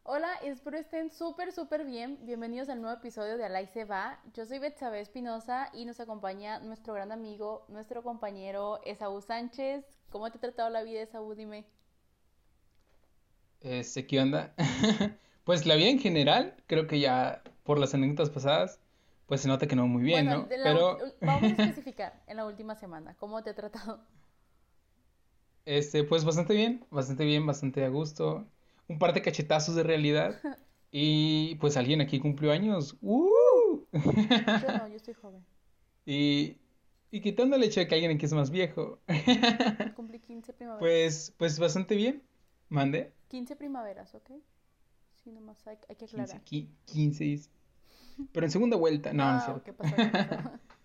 Hola, espero estén súper bien. Bienvenidos al nuevo episodio de Alay se va. Yo soy Betsabe Espinosa y nos acompaña nuestro gran amigo, nuestro compañero Esaú Sánchez. ¿Cómo te ha tratado la vida, Esaú? Dime. ¿Qué onda? Pues la vida en general, creo que ya por las anécdotas pasadas, pues se nota que no muy bien, Bueno, ¿no? Pero, vamos a especificar en la última semana. ¿Cómo te ha tratado? pues bastante bien, bastante a gusto. Un par de cachetazos de realidad. Y pues alguien aquí cumplió años. Yo no, yo estoy joven. Y, y quitando el hecho de que alguien aquí es más viejo, Cumplí 15 primaveras. pues bastante bien. Mande. 15 primaveras, ¿ok? Sí, nomás hay que 15, aclarar. 15, pero en segunda vuelta. No, no es No, cierto. ¿qué pasó? ¿Qué pasó?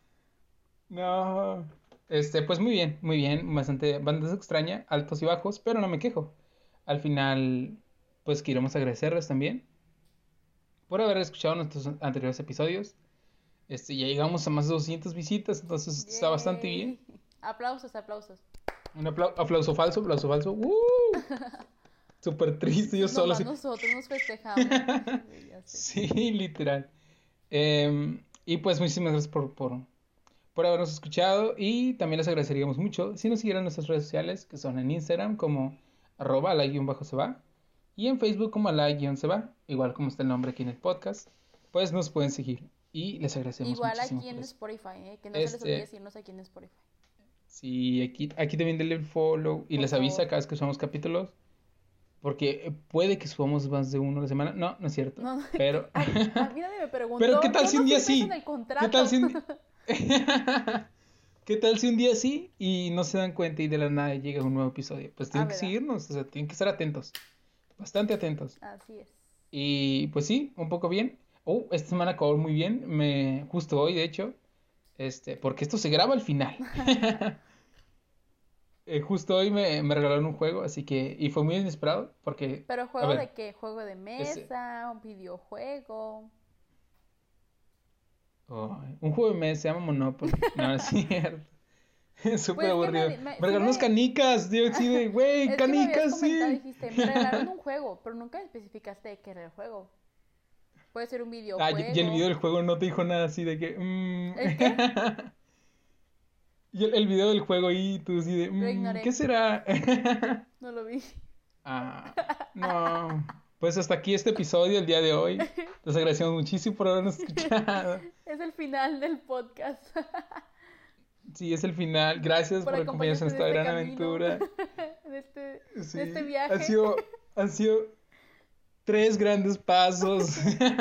No. Pues muy bien, bastante extraña, altos y bajos, pero no me quejo. Al final, pues queremos agradecerles también por haber escuchado nuestros anteriores episodios. Ya llegamos a más de 200 visitas, entonces está bastante bien. Yay. Aplausos, aplausos. Un aplauso falso, aplauso falso. Súper triste, yo solo Nomás así. nosotros nos festejamos. Sí, ya sé. Sí, literal. Y pues muchísimas gracias por habernos escuchado y también les agradeceríamos mucho si nos siguieran en nuestras redes sociales que son en Instagram como @la_se va y en Facebook como la_se va, igual como está el nombre aquí en el podcast, pues nos pueden seguir y les agradecemos Igual muchísimo aquí por en eso. Spotify, que no se les olvide Este, seguirnos aquí en Spotify. sí, aquí también denle el follow y Por les favor. avisa cada vez que subamos capítulos, porque puede que subamos más de uno a la semana. No, no es cierto, No, no, pero a mí nadie me pero ¿qué preguntó. tal Yo si no un día firmé eso en sí? el ¿Qué tal contrato. si un ¿Qué tal si un día sí y no se dan cuenta y de la nada llega un nuevo episodio? Pues Ah, tienen que ¿verdad? seguirnos, o sea, tienen que estar atentos, bastante atentos. Así es. Y pues sí, un poco bien. Esta semana acabó muy bien, justo hoy de hecho, porque esto se graba al final. Justo hoy me regalaron un juego, así que, y fue muy inesperado, porque, Pero a juego de ver, qué? ¿Juego de ese, mesa? ¿Un videojuego? un juego de mesa se llama Monopoly, no, no es cierto, es súper Pues es que aburrido. Me sí regalaron unas me... canicas, tío, así de, güey, Es que me habías canicas, comentado, sí. dijiste, me regalaron un juego, pero nunca especificaste de qué era el juego. Puede ser un Y el video videojuego. del juego no te dijo nada así de que. ¿El qué? Y el video del juego y tú así de. Lo ¿Qué ignoré. será? No lo vi. Ah, no. Pues hasta aquí este episodio el día de hoy. Les agradecemos muchísimo por habernos escuchado. Es el final del podcast. Sí, es el final. Gracias Por por acompañarnos en acompañarte en esta este gran camino, aventura. en este Sí, viaje. han sido tres grandes pasos.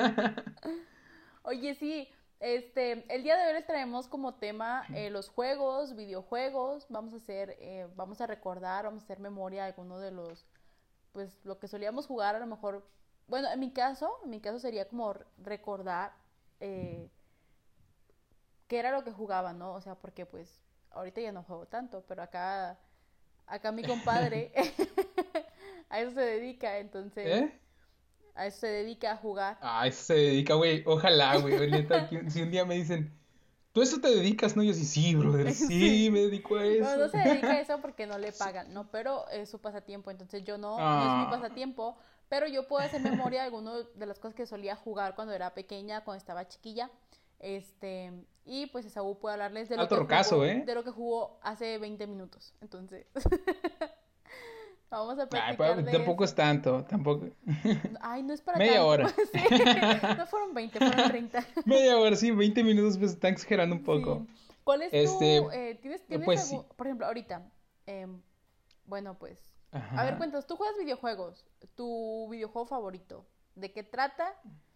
Oye, sí, el día de hoy les traemos como tema los juegos, videojuegos. Vamos a recordar, vamos a hacer memoria de alguno de los, pues lo que solíamos jugar a lo mejor. Bueno, en mi caso sería como recordar eh, qué era lo que jugaba, ¿no? O sea, porque pues ahorita ya no juego tanto, pero acá mi compadre a eso se dedica, entonces ¿Eh? a eso se dedica a jugar. Eso se dedica, güey. Ojalá, güey. Neta, si un día me dicen, ¿tú a eso te dedicas? No, yo sí, sí, brother, sí, me Sí. dedico a Bueno, no eso. se dedica a eso porque no le Sí. pagan, ¿no? Pero es su pasatiempo, entonces yo no es mi Ah. pasatiempo, pero yo puedo hacer memoria de algunas de las cosas que solía jugar cuando era pequeña, cuando estaba chiquilla. Y pues Esaú puede hablarles Alto rocazo, ¿eh? de lo que jugó hace 20 minutos. Entonces, vamos a Ay, platicar de tampoco es eso. tanto, tampoco. Ay, no es para Media tanto. hora. Sí, no fueron 20, fueron 30. Media hora, sí, 20 minutos, pues están exagerando un Sí. poco. ¿Cuál es tu, Este, tienes pues algún, sí. por ejemplo, ahorita, em, bueno, pues, a ver, Ajá. cuéntanos, tú juegas videojuegos, tu videojuego favorito, ¿de qué trata?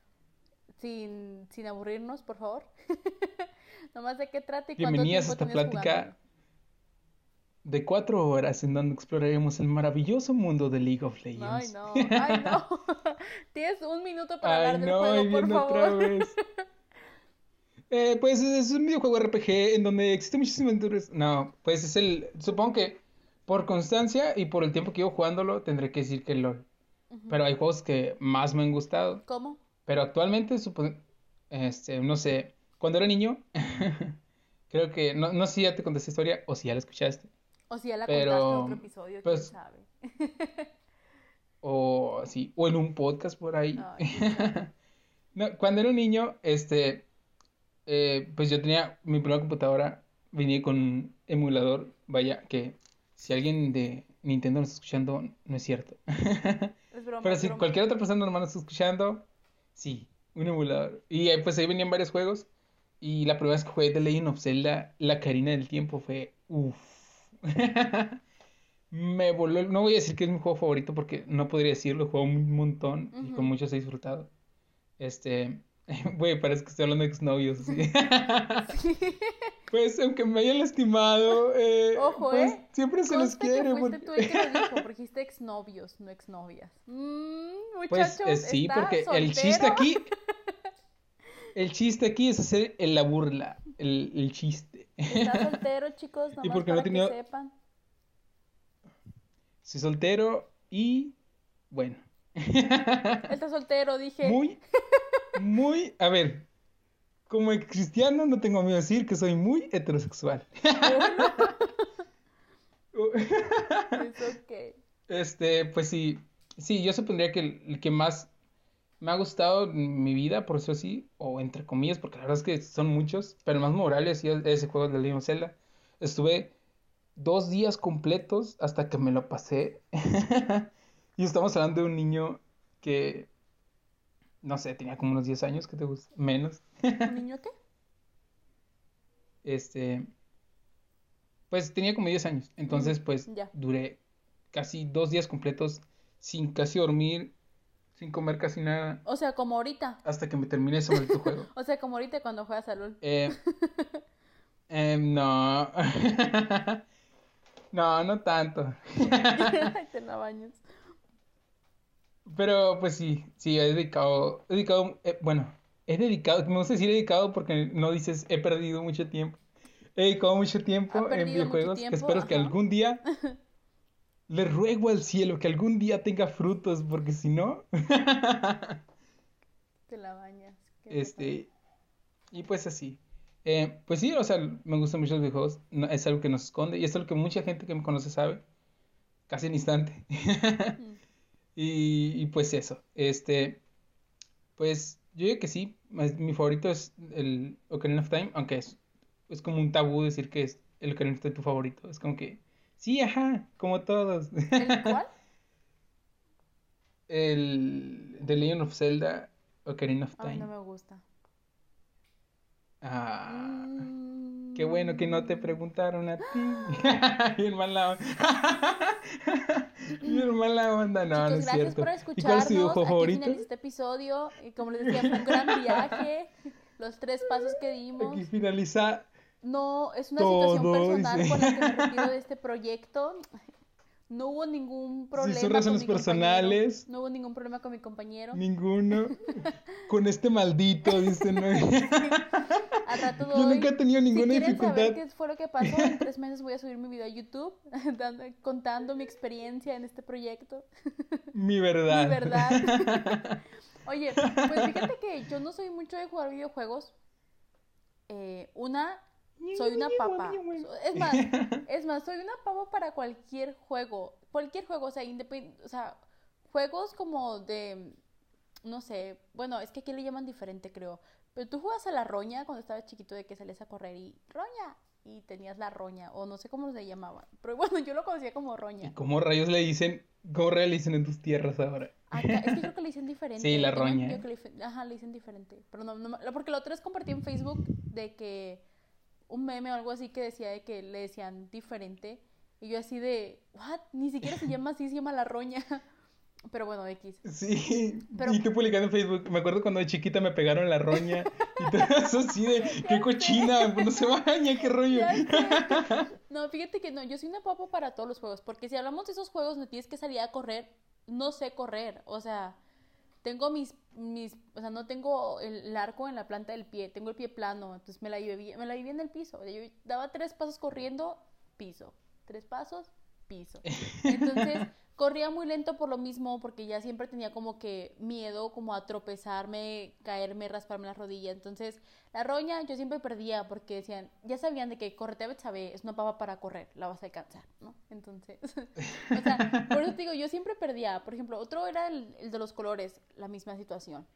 Sin aburrirnos, por favor. Nomás de qué trata y cuánto Bienvenidas a tiempo esta tienes jugándolo. plática de 4 horas en donde exploraremos el maravilloso mundo de League of Ay, Legends. no, ay, no. Tienes un minuto para Ay, hablar del no, y juego, por viendo otra favor. vez. Pues es un videojuego RPG en donde existe muchísimas aventuras. No, pues supongo que por constancia y por el tiempo que llevo jugándolo, tendré que decir que el LOL. Ujú. Pero hay juegos que más me han gustado. ¿Cómo? Pero actualmente, no sé, cuando era niño, creo que, no sé si ya te conté esta historia o si ya la escuchaste, O si ya la contaste en otro pero, episodio, quién pues, sabe. o así, o en un podcast por ahí. Ay, qué charro. No, cuando era un niño, pues yo tenía mi primera computadora, venía con un emulador, vaya, que si alguien de Nintendo nos está escuchando, no es cierto. Es broma, Pero es si broma. cualquier otra persona normal nos está escuchando, sí, un emulador. Y pues ahí venían varios juegos. Y la primera vez que jugué The Legend of Zelda, la Ocarina del Tiempo, fue uff. Me voló. No voy a decir que es mi juego favorito porque no podría decirlo. He jugado un montón y con Ujú. muchos he disfrutado. Este. Güey, parece que estoy hablando de exnovios, así. Sí. Pues, aunque me hayan lastimado, Ojo, pues siempre se les conste que quiere. fuiste Porque... tú el que lo dijo, porque dijiste exnovios, no exnovias. Pues Muchachos, sí, ¿está porque soltero? el chiste aquí es hacer la burla, el chiste. ¿Está soltero, chicos? Y Nomás porque no he para que tenido, sepan. soy soltero y bueno. Él está soltero, dije. Muy, a ver, como cristiano no tengo miedo de decir que soy muy heterosexual. Bueno, es ok. Pues sí, yo supondría que el que más me ha gustado en mi vida, por eso así, o entre comillas, porque la verdad es que son muchos, pero el más memorable ha sido ese juego de Legend of Zelda. Estuve 2 días completos hasta que me lo pasé. Y estamos hablando de un niño que, no sé, tenía como unos 10 años, ¿qué te gusta? Menos. ¿Un niño qué? Este, pues tenía como 10 años. Entonces, pues Ya. duré casi 2 días completos sin casi dormir, sin comer casi nada, O sea, como ahorita. hasta que me terminé ese maldito juego. O sea, como ahorita cuando juegas a LOL. Eh, no. No, no tanto. Te la bañas. Pero pues sí, bueno, me gusta decir dedicado porque no dices he perdido mucho tiempo. He dedicado mucho Ha tiempo en perdido mucho videojuegos que tiempo, espero que ajá. algún día le ruego al cielo que algún día tenga frutos, porque si no, Te la bañas. Qué brutal. este, y pues así. Pues sí, o sea, me gustan mucho los videojuegos, es algo que nos esconde y es algo que mucha gente que me conoce sabe, casi en instante. Mm. Y pues eso, pues yo digo que sí, mi favorito es el Ocarina of Time, aunque es como un tabú decir que es el Ocarina of Time tu favorito, es como que, sí, ajá, como todos. ¿El cuál? El The Legend of Zelda, Ocarina of Ay, no Time. me gusta. Ah, qué bueno que no te Mm. preguntaron a ti. Bien mala onda. Bien mala onda, no, no Chicos, es gracias por cierto. ¿Y cuál es tu escucharnos. videojuego Aquí favorito? finaliza este episodio. Y como les decía, fue un gran viaje. Los 3 pasos que Aquí dimos. finaliza No, es una situación todo, personal dice. por la que me retiro de este proyecto. No hubo ningún Si son problema con razones mi compañero. personales, No hubo ningún problema con mi compañero. ninguno. Con este maldito, dice, ¿no? Sí. Al rato Yo nunca he doy. tenido Si ninguna quieren saber dificultad. qué fue lo que pasó, en 3 meses voy a subir mi video a YouTube contando mi experiencia en este proyecto. Mi Mi verdad. verdad. Oye, pues fíjate que yo no soy mucho de jugar videojuegos. Soy una papa. Es más, soy una papa para cualquier juego. Cualquier juego, o sea, o sea, juegos como de, no sé, bueno, es que aquí le llaman diferente, creo. Pero tú jugas a la roña cuando estabas chiquito de que salías a correr y roña. Y tenías la roña, o no sé cómo se llamaban. Pero bueno, yo lo conocía como ¿Y roña. cómo rayos le dicen? ¿Cómo rayos le dicen en tus tierras ahora? Acá, es que creo que le dicen Sí, diferente. la Tengo roña. entendido que le dicen diferente. Pero porque la otra vez compartí en Facebook de que un meme o algo así que decía de que le decían diferente. Y yo así de, ¿what? Ni siquiera se llama así, se llama la roña. Pero bueno, X. Sí, Pero y tú publicando en Facebook. Me acuerdo cuando de chiquita me pegaron la roña. Y todo eso así de, qué ya sé, cochina, pues no se baña, qué rollo. ya sé. No, fíjate que no, yo soy una papa para todos los juegos. Porque si hablamos de esos juegos donde tienes que salir a correr, no sé correr. O sea, tengo o sea, no tengo el arco en la planta del pie, tengo el pie plano, entonces me la vivía en el piso. Yo daba 3 pasos corriendo, piso. 3 pasos, piso. Entonces, corría muy lento por lo mismo, porque ya siempre tenía como que miedo como a tropezarme, caerme, rasparme las rodillas. Entonces, la roña yo siempre perdía porque decían, ya sabían de que correte a Betsabe es una papa para correr, la vas a alcanzar, ¿no? Entonces, o sea, por eso te digo, yo siempre perdía. Por ejemplo, otro era el de los colores, la misma situación.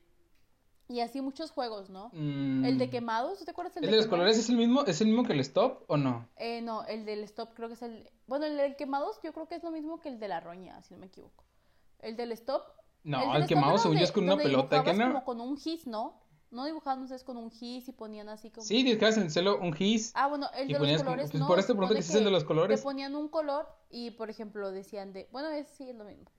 Y así muchos juegos, ¿no? El de quemados, ¿tú te acuerdas ¿El de los quemados? colores es el mismo que el stop o no? No, el del stop creo que es el... Bueno, el del quemados yo creo que es lo mismo que el de la roña, si no me equivoco. El del stop... El No, del el stop quemado era según yo es con una donde pelota, ¿qué dibujabas no? como con un gis, ¿no? No dibujaban ustedes con un gis y ponían así como... Sí, dibujabas en el cielo un gis Ah, bueno, el y de los ponías como... colores Pues por no, esto sino pregunto que de si es el de que los te colores. ponían un color y, por ejemplo, decían de... Bueno, sí, es lo mismo.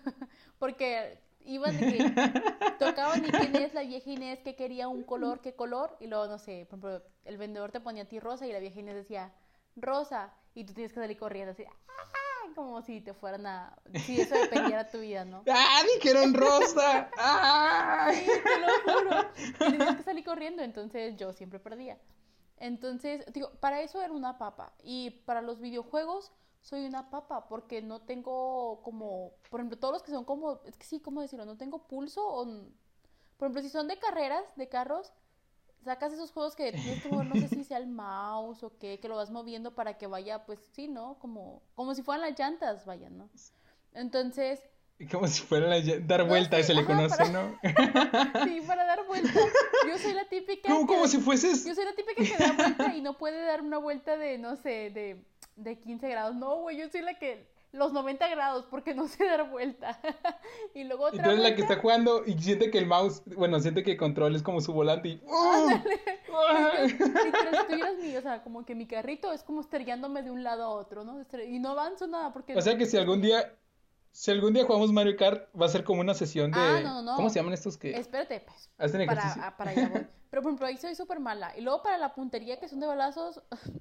Porque iban de que tocaban y quién es la vieja Inés que quería un color, qué color, y luego, no sé, por ejemplo, el vendedor te ponía a ti rosa y la vieja Inés decía rosa, y tú tienes que salir corriendo así, ¡ah! Como si te fueran a... Si eso dependiera de tu vida, ¿no? ¡Ah, dijeron rosa! ¡Ah! Sí, te lo juro. Y tenías que salir corriendo, entonces yo siempre perdía. Entonces, digo, para eso era una papa. Y para los videojuegos soy una papa porque no tengo como, por ejemplo, todos los que son como, es que sí, ¿cómo decirlo? No tengo pulso o, por ejemplo, si son de carreras, de carros, sacas esos juegos que tienes que mover, no sé si sea el mouse o qué, que lo vas moviendo para que vaya, pues sí, ¿no? Como si fueran las llantas, vayan, ¿no? Entonces, Como si fuera dar no vuelta, sé, se le ajá, conoce, ¿no? sí, para dar vuelta. Yo soy la típica Como si fueses... yo soy la típica que da vuelta y no puede dar una vuelta de, no sé, de 15 grados. No, güey, yo soy la que los 90 grados porque no sé dar vuelta. Y luego Y otra tú eres la que vuelta. está jugando y siente que el mouse, bueno, siente que el control es como su volante y... Ándale. Literal, si tuvieras mi, o sea, como que mi carrito es como estrellándome de un lado a otro, ¿no? Y no avanzo nada porque O sea que me estrello. si algún día jugamos Mario Kart, va a ser como una sesión Ah, de... no, no, ¿Cómo se no. llaman estos que Espérate, pues. hacen ejercicio? Para allá voy. Pero por ejemplo, ahí soy súper mala. Y luego para la puntería que son de balazos.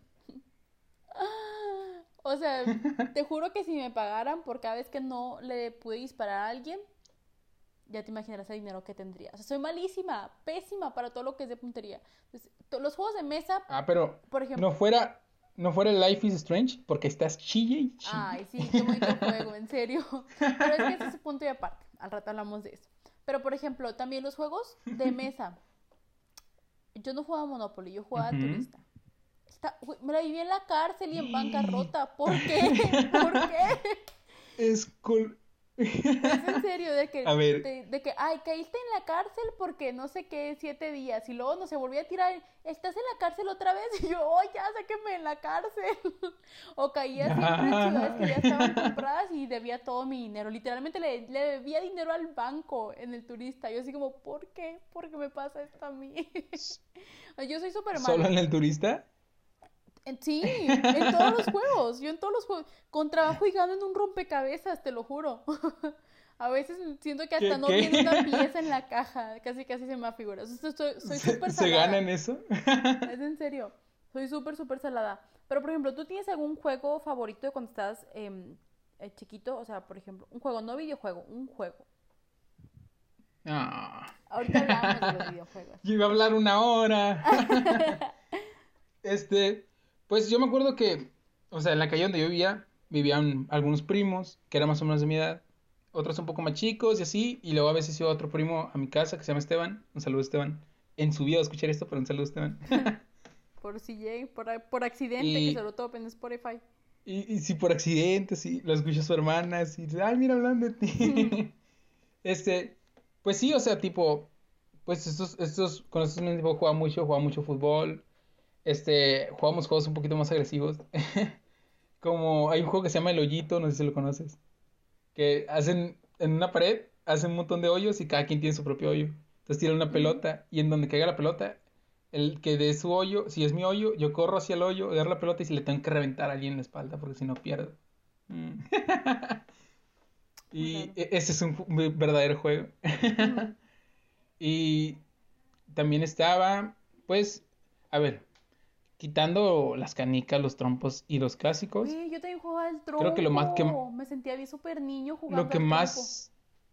O sea, te juro que si me pagaran por cada vez que no le pude disparar a alguien, ya te imaginarás el dinero que tendría. O sea, soy malísima, pésima para todo lo que es de puntería. Entonces, los juegos de mesa, Ah, pero por ejemplo. no fuera Life is Strange porque estás chille y chille. Ay, sí, qué bonito juego, en serio. Pero es que ese es punto y aparte. Al rato hablamos de eso. Pero por ejemplo, también los juegos de mesa. Yo no jugaba Monopoly, yo jugaba Ujú. Turista. Me la viví en la cárcel y en bancarrota. ¿Por qué? ¿Por qué? Es cool. Es en serio, A ver, ay, caíste en la cárcel porque no sé qué, 7 días, y luego no se volvió a tirar, estás en la cárcel otra vez, y yo, oh, ya, sáquenme en la cárcel. O caía siempre en ciudades que ya estaban compradas y debía todo mi dinero, literalmente le debía dinero al banco en el turista, yo así como, ¿por qué? ¿Por qué me pasa esto a mí? Yo soy súper ¿solo mala. en el turista? Sí, en todos los juegos, yo en todos los juegos, con trabajo y gano en un rompecabezas, te lo juro. A veces siento que hasta no viene una ¿Qué? pieza en la caja, casi casi se me afigura. Soy súper ¿Se gana en salada, eso? es en serio, soy súper, súper salada. Pero por ejemplo, ¿tú tienes algún juego favorito de cuando estás chiquito? O sea, por ejemplo, un juego, no videojuego, un juego. Ah. Ahorita hablamos de los videojuegos. Yo iba a hablar una hora. Este, pues yo me acuerdo que, o sea, en la calle donde yo vivía, vivían algunos primos, que eran más o menos de mi edad, otros un poco más chicos y así, y luego a veces iba otro primo a mi casa que se llama Esteban, un saludo Esteban, en su vida va a escuchar esto, pero un saludo Esteban. Por si llegue, por accidente, que se Y, lo topen en Spotify. y si por accidente, sí, lo escucha su hermana, y dice, ay, mira, hablando de ti. Este, pues sí, o sea, tipo, pues con estos mismos tipo, jugaba mucho fútbol, jugamos juegos un poquito más agresivos. Como hay un juego que se llama El Hoyito, no sé si lo conoces. Que hacen en una pared, hacen un montón de hoyos y cada quien tiene su propio hoyo. Entonces tiran una Ujú. pelota y en donde caiga la pelota, el que dé su hoyo, si es mi hoyo, yo corro hacia el hoyo, agarro la pelota y si le tengo que reventar a alguien en la espalda porque si no pierdo. Mm. Muy Y raro. ese es un verdadero juego. Ujú. Y también estaba, pues, a ver, quitando las canicas, los trompos y los clásicos, Güey, yo también jugaba al creo que trompo. Me sentía bien súper niño lo jugando que al trompo. más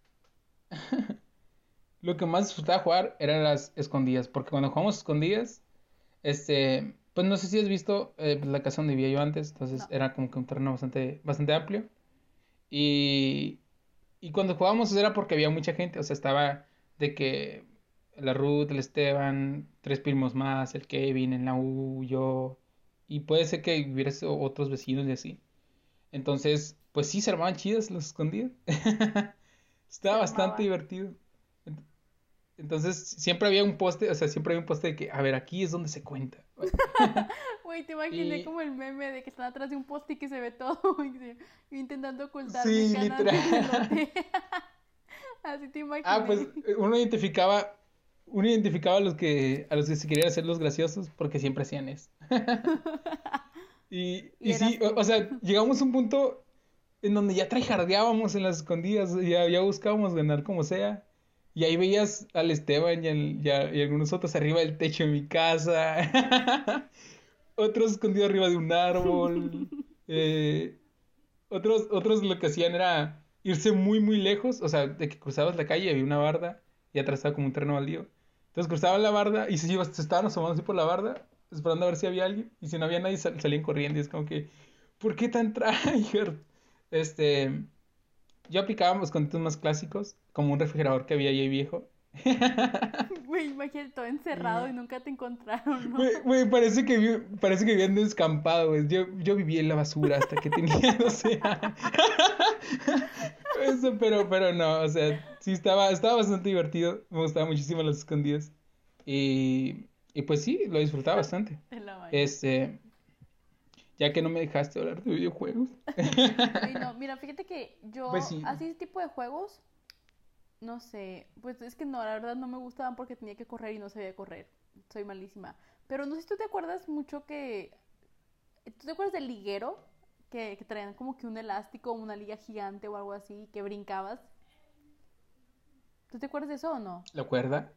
lo que más disfrutaba jugar eran las escondidas, porque cuando jugamos escondidas, pues no sé si has visto pues, la casa donde vivía yo antes, entonces No. era como que un terreno bastante amplio Y, y cuando jugábamos era porque había mucha gente, o sea, estaba de que la Ruth, el Esteban, tres primos más, el Kevin, el Nau, yo, y puede ser que hubiera otros vecinos y así. Entonces, pues sí, se armaban chidas los escondidas. Se Estaba bastante armaba. divertido. Ent- Entonces, siempre había un poste, o sea, siempre había un poste de que, a ver, aquí es donde se cuenta. Güey, te imaginé Y como el meme de que están atrás de un poste y que se ve todo. Y yo intentando ocultar mis sí, ganas de literal. elote. Así te Ah, pues imaginé. uno identificaba a los que se querían hacer los graciosos porque siempre hacían eso. Y, Y y sí, eras tú. o sea, llegamos a un punto en donde ya tryhardeábamos en las escondidas, ya buscábamos ganar como sea. Y ahí veías al Esteban y algunos otros arriba del techo de mi casa. Otros escondidos arriba de un árbol. eh, otros lo que hacían era irse muy, muy lejos. O sea, de que cruzabas la calle y había una barda y atrás estaba como un terreno baldío. Entonces cruzaban la barda y se estaban asomando así por la barda, esperando a ver si había alguien. Y si no había nadie, salían corriendo. Y es como que, ¿por qué tan tryhard? Este, yo aplicaba los conceptos más clásicos, como un refrigerador que había ahí viejo. Güey, imagínate todo encerrado y Y, nunca te encontraron, ¿no? güey, parece que habían descampado, güey. Yo viví en la basura hasta que tenía 12 años. Pero no, o sea, sí estaba bastante divertido. Me gustaban muchísimo las escondidas. Y pues sí, lo disfrutaba bastante. Te la baño. Este, ya que no me dejaste hablar de videojuegos. Güey, no, mira, fíjate que Pues yo, sí, así ese tipo de juegos, no sé, pues es que no, la verdad no me gustaban porque tenía que correr y no sabía correr. Soy malísima. Pero no sé si tú te acuerdas mucho que... ¿Tú te acuerdas del liguero? Que traían como que un elástico, una liga gigante o algo así, que brincabas. ¿Tú te acuerdas de eso o no? la cuerda,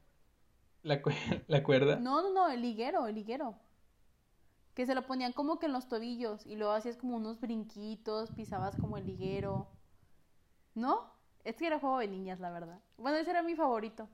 la cuerda. No, no, no, el liguero, el liguero. Que se lo ponían como que en los tobillos y luego hacías como unos brinquitos, pisabas como el liguero. ¿No? Es que era juego de niñas, la verdad. Bueno, ese era mi favorito.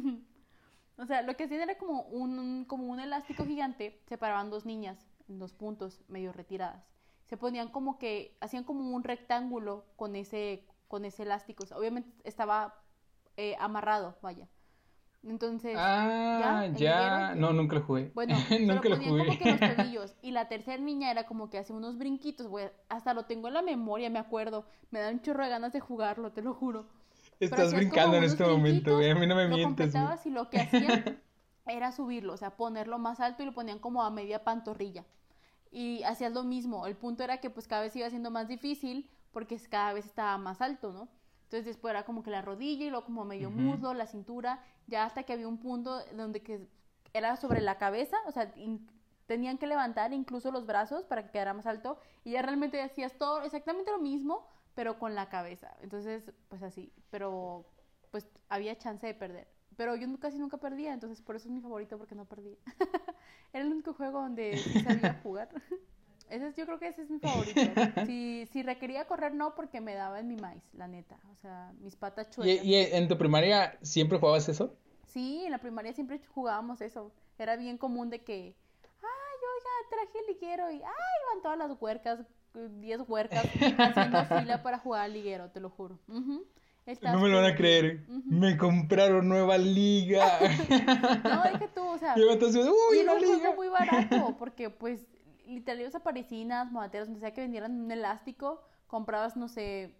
O sea, lo que hacían era como un elástico gigante, separaban dos niñas en dos puntos, medio retiradas. Se ponían como que, hacían como un rectángulo con ese elástico. O sea, obviamente estaba amarrado, vaya. Entonces, ¿ya? Ah, ¿El liguero? ya. No, nunca lo jugué. Bueno, se lo Nunca lo ponían como que en los jugué. tobillos. Y la tercera niña era como que hacía unos brinquitos, güey. Hasta lo tengo en la memoria, me acuerdo. Me da un chorro de ganas de jugarlo, te lo juro. Pero Estás hacías como brincando en unos este momento, güey. brinquitos, A mí no me lo mientes, güey. completabas y lo que hacían era subirlo, o sea, ponerlo más alto y lo ponían como a media pantorrilla. Y hacías lo mismo. El punto era que pues cada vez iba siendo más difícil porque cada vez estaba más alto, ¿no? Entonces después era como que la rodilla y luego como medio Ujú. muslo, la cintura, ya hasta que había un punto donde que era sobre la cabeza, o sea, tenían que levantar incluso los brazos para que quedara más alto y ya realmente hacías todo exactamente lo mismo, pero con la cabeza. Entonces, pues así, pero pues había chance de perder. Pero yo casi nunca perdía, entonces por eso es mi favorito porque no perdía. Era el único juego donde sí sabía jugar. Yo creo que ese es mi favorito. Si requería correr, no, porque me daba en mi maíz, la neta. O sea, mis patas ¿Y, chuecas. y en tu primaria siempre jugabas eso? Sí, en la primaria siempre jugábamos eso. Era bien común de que, ay, oiga, traje el liguero y, ay, van todas las huercas, 10 huercas, haciendo fila para jugar al liguero, te lo juro. Ujú. Estaba No me lo súper van a divertido. creer. Ujú. Me compraron nueva liga. No, deja tú, o Y sea, yo entonces, y ¡uy, era una un juego liga! muy barato, porque pues literal ibas a parisinas, modateros, donde sea que vendieran un elástico, comprabas, no sé,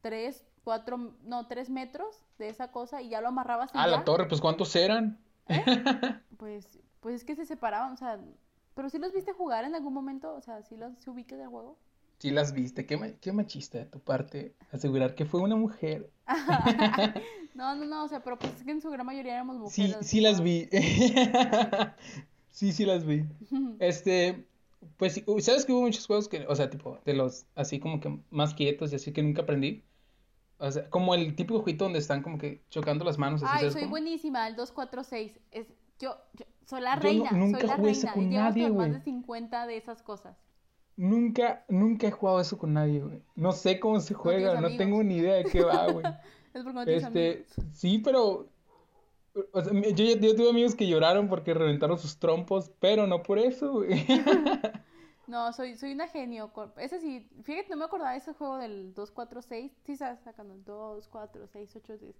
3 metros de esa cosa y ya lo amarrabas y Ah, la ya, torre, pues ¿cuántos eran? ¿eh? Pues es que se separaban, o sea, pero sí los viste jugar en algún momento, o sea, sí los se ubicas del juego. Sí las viste, qué machista de tu parte asegurar que fue una mujer. No, no, no, o sea, pero pues es que en su gran mayoría éramos mujeres Sí, las que sí las jugábamos. vi. Ay, Sí, sí las vi. Este, pues, sí, ¿sabes que hubo muchos juegos que, o sea, tipo, de los así como que más quietos y así que nunca aprendí? O sea, como el típico jueguito donde están como que chocando las manos, así, ay, ¿sabes soy cómo? buenísima, el 246. Yo Yo soy nunca la jugué eso reina. Y con llevamos nadie, con más güey. de 50 de esas cosas. Nunca he jugado eso con nadie, güey. No sé cómo se No tienes juega, no tengo amigos. ni idea de qué va, güey. Es porque no tienes amigos. Sí, pero, o sea, yo tuve amigos que lloraron porque reventaron sus trompos, pero no por eso, güey. No, soy una genio. Ese sí, fíjate, no me acordaba de ese juego del 2 4 6. Sí, estás sacando el 2 4 6 8 10.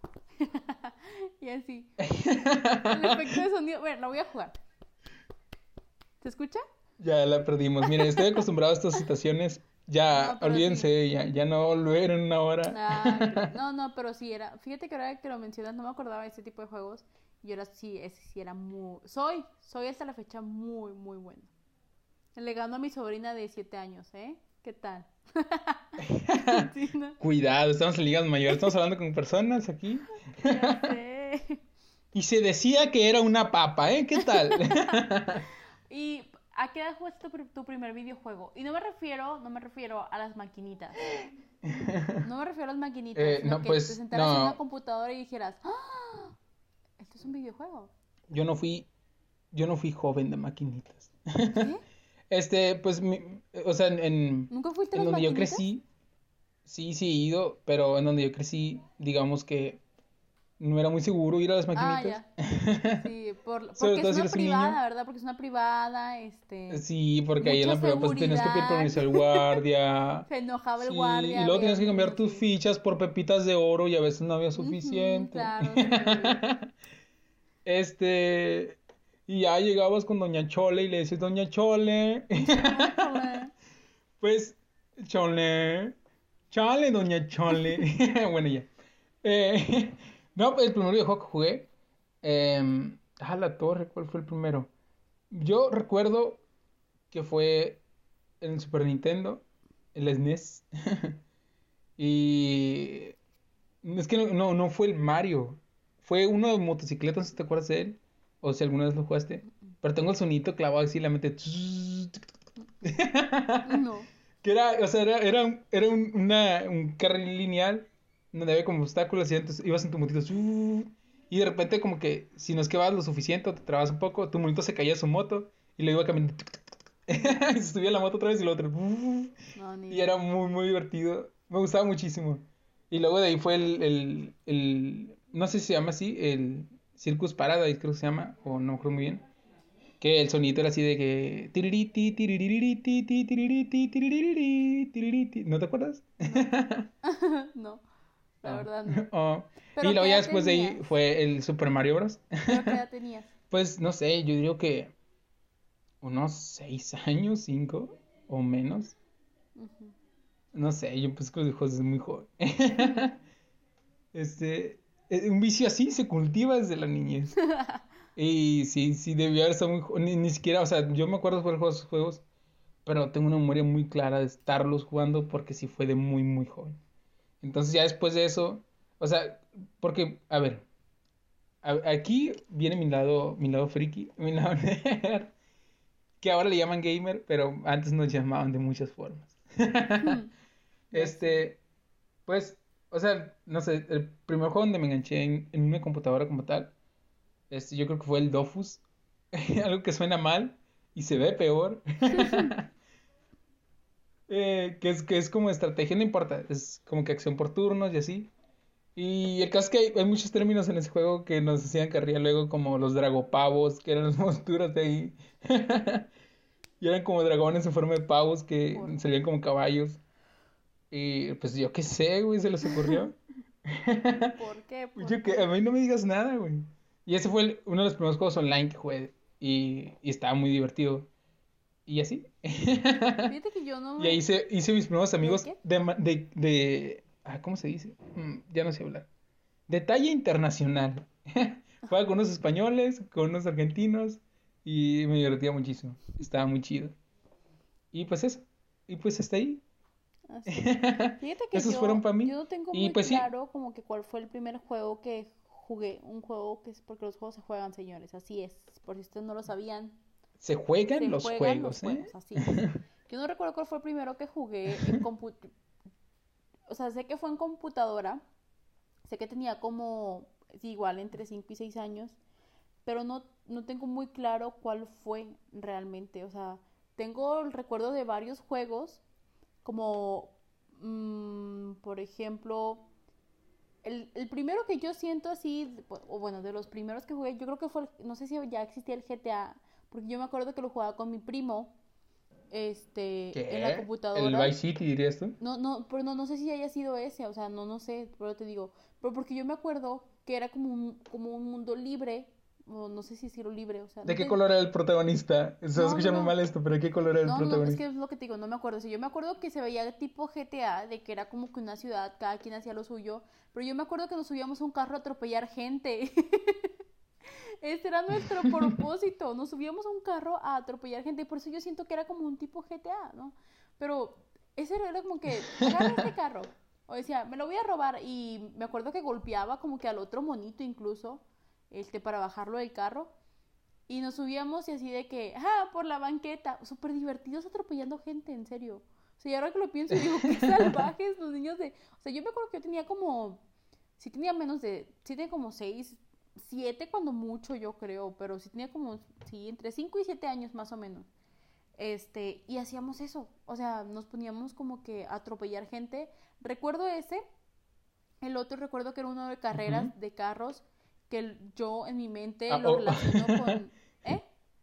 Y así. El efecto de sonido. Bueno, la voy a jugar. ¿Se escucha? Ya la perdimos. Miren, estoy acostumbrado a estas situaciones. Ya, No, pero sí. olvídense, ya no volver en una hora. Ay, no, no, pero sí era. Fíjate que ahora que lo mencionas, no me acordaba de ese tipo de juegos. Y ahora sí, ese sí era muy. Soy hasta la fecha muy, muy bueno. Legando a mi sobrina de 7 años, ¿eh? ¿Qué tal? Sí, ¿no? Cuidado, estamos en ligas mayores, estamos hablando con personas aquí. Ya sé. Y se decía que era una papa, ¿eh? ¿Qué tal? ¿Y a qué edad jugaste tu primer videojuego? Y no me refiero a las maquinitas. No me refiero a las maquinitas, sino No, que te pues, sentaras en una no, computadora y dijeras, ¡ah! Esto es un videojuego. yo no fui, yo no fui joven de maquinitas. ¿Qué? Pues, o sea, ¿Nunca fuiste a en las donde yo maquinitas? crecí, sí he ido, pero en donde yo crecí, digamos que no era muy seguro ir a las Ah, maquinitas. ya. Sí, Sobre porque es todo si una eres un niño. privada, ¿verdad? Porque es una privada, Sí, porque ahí en mucha la prueba pues tenías que pedir seguridad. permiso al guardia. Se enojaba el Sí, y guardia, luego había tienes que cambiar tus sí. fichas por pepitas de oro y a veces no había Ujú, suficiente. claro, sí. Este, y ya llegabas con Doña Chole y le dices, Doña Chole, Chole, chole. pues, Chole, chale, Doña Chole. Bueno, ya. Eh, no, pues el primer videojuego que jugué, la torre, ¿cuál fue el primero? Yo recuerdo que fue en el Super Nintendo, el SNES. Y es que no fue el Mario. Fue uno de motocicletas, si te acuerdas de él. O si alguna vez lo jugaste. Pero tengo el sonito clavado así en la mente. No. Que era, o sea, un carril lineal donde había como obstáculos y entonces ibas en tu motito. Y de repente como que si no esquivabas lo suficiente o te trabas un poco, tu monito se caía de su moto y lo iba caminando. Y se subía la moto otra vez y lo otro. No, ni Y era idea. muy, muy divertido. Me gustaba muchísimo. Y luego de ahí fue no sé si se llama así, el Circus Paradise, creo que se llama, o no creo muy bien. Que el sonido era así de que... tiririti, tiriririti, tiririti, tiririti, tiririti. ¿No te acuerdas? No. No, la Oh. verdad no. Oh. Y ¿Pero qué luego ya edad después de ahí tenías? fue el Super Mario Bros. ¿Pero qué edad tenías? Pues no sé, yo diría que unos 6 años, 5 o menos. Ujú. No sé, yo pues con los hijos es muy joven. Un vicio así se cultiva desde la niñez. Y sí, sí, debió haber estado muy joven. Ni siquiera, o sea, yo me acuerdo de jugar esos juegos, pero tengo una memoria muy clara de estarlos jugando porque sí fue de muy, muy joven. Entonces ya después de eso, o sea, porque, a ver, aquí viene mi lado friki, mi lado nerd, que ahora le llaman gamer, pero antes nos llamaban de muchas formas. Ya sé. Este, Pues, o sea, no sé, el primer juego donde me enganché en una computadora como tal, yo creo que fue el Dofus. Algo que suena mal y se ve peor. Que es como estrategia, no importa, es como que acción por turnos y así. Y el caso es que hay muchos términos en ese juego que nos hacían carrilla luego, como los dragopavos, que eran las monturas de ahí. Y eran como dragones en forma de pavos que ¿Por salían como caballos. Y pues yo qué sé, güey, se les ocurrió. ¿Por qué? ¿Por Yo que a qué? mí no me digas nada, güey. Y ese fue uno de los primeros juegos online que jugué. Y estaba muy divertido. Y así. Fíjate que yo no Y ahí me... hice mis primeros ¿De amigos qué? ¿cómo se dice? Ya no sé hablar. De talla internacional. Jugaba con unos españoles, con unos argentinos. Y me divertía muchísimo. Estaba muy chido. Y pues eso. Y pues hasta ahí. Así. Fíjate que Esos fueron para yo mí. no tengo Y muy pues sí, claro como que cuál fue el primer juego que jugué. Un juego que es porque los juegos se juegan, señores. Así es. Por si ustedes no lo sabían, se juegan se los juegan los juegos, ¿eh? juegos, así es. Yo no recuerdo cuál fue el primero que jugué en computadora. O sea, sé que fue en computadora. Sé que tenía como, sí, igual, entre 5 y 6 años. Pero no tengo muy claro cuál fue realmente. O sea, tengo el recuerdo de varios juegos. Como, por ejemplo, el primero que yo siento así, o bueno, de los primeros que jugué, yo creo que fue, no sé si ya existía el GTA, porque yo me acuerdo que lo jugaba con mi primo en la ¿Qué? ¿El computadora. Vice City dirías tú? Pero no sé si haya sido ese, o sea, no sé, pero te digo, pero porque yo me acuerdo que era como un mundo libre, o no sé si decirlo libre, o sea, ¿De qué color era el protagonista? Se va a escuchar muy no, mal esto, pero ¿de qué color era el es que protagonista? es lo que te digo, no me acuerdo, o sea, yo me acuerdo que se veía tipo GTA, de que era como que una ciudad, cada quien hacía lo suyo, pero yo me acuerdo que nos subíamos a un carro a atropellar gente. Ese era nuestro propósito. Nos subíamos a un carro a atropellar gente. Y por eso yo siento que era como un tipo GTA, ¿no? Pero ese era como que, agarra este carro. O decía, me lo voy a robar. Y me acuerdo que golpeaba como que al otro monito incluso, para bajarlo del carro. Y nos subíamos y así de que, por la banqueta. Súper divertidos atropellando gente, en serio. O sea, y ahora que lo pienso, digo, qué salvajes los niños de... O sea, yo me acuerdo que yo tenía como... Sí tenía menos de... Sí tenía como 6, 7 cuando mucho yo creo, pero sí tenía como, sí, entre 5 y 7 años más o menos. Y hacíamos eso, o sea, nos poníamos como que a atropellar gente. Recuerdo ese, el otro recuerdo que era uno de Ujú. carreras de carros, que yo en mi mente Ah, lo oh. relaciono con, ¿eh?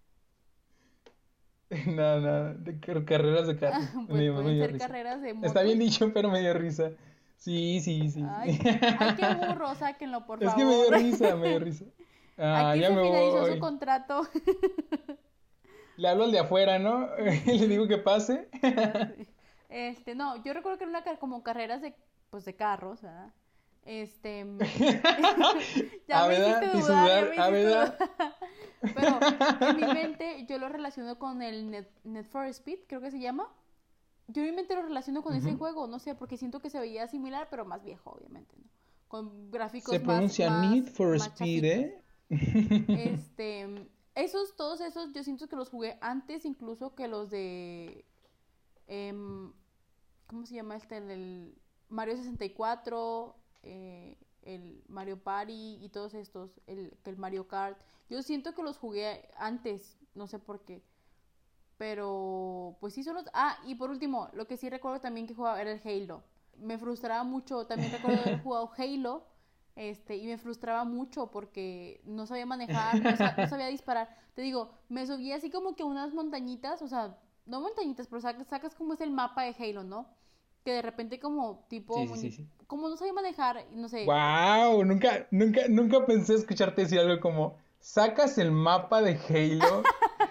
No, no, carreras de carros. Pues Me pueden dio ser risa. carreras de Está bien motos. dicho, pero me dio risa. Sí, sí, sí, sí. Ay, qué burro, sáquenlo, por Es que me dio favor. risa, me dio risa. Ah, Aquí ya se me finalizó su voy. contrato. Le hablo al de afuera, ¿no? Le digo que pase. Ya sé. No, yo recuerdo que era como carreras de, pues de carros, ¿verdad? Este, ya me hiciste Aveda, dudar, ya Tisudar, me hiciste dudar. Aveda. Pero en mi mente yo lo relaciono con el Need for Speed, creo que se llama. Yo en mi mente lo relaciono con ese Ujú. juego, no sé, porque siento que se veía similar, pero más viejo, obviamente, ¿no? Con Se gráficos pronuncia Need for más Speed, chafitos. ¿eh? Todos esos, yo siento que los jugué antes incluso que los de em, ¿cómo se llama El Mario 64, el Mario Party y todos estos, el Mario Kart. Yo siento que los jugué antes, no sé por qué. Pero, pues sí son los... Ah, y por último, lo que sí recuerdo también que jugaba era el Halo. Me frustraba mucho, también recuerdo haber jugado Halo, y me frustraba mucho porque no sabía manejar, no sabía disparar. Te digo, me subí así como que unas montañitas, o sea, no montañitas, pero sacas como es el mapa de Halo, ¿no? Que de repente como tipo, Sí, sí, sí, sí. como no sabía manejar, no sé. Wow, nunca pensé escucharte decir algo como, ¿sacas el mapa de Halo?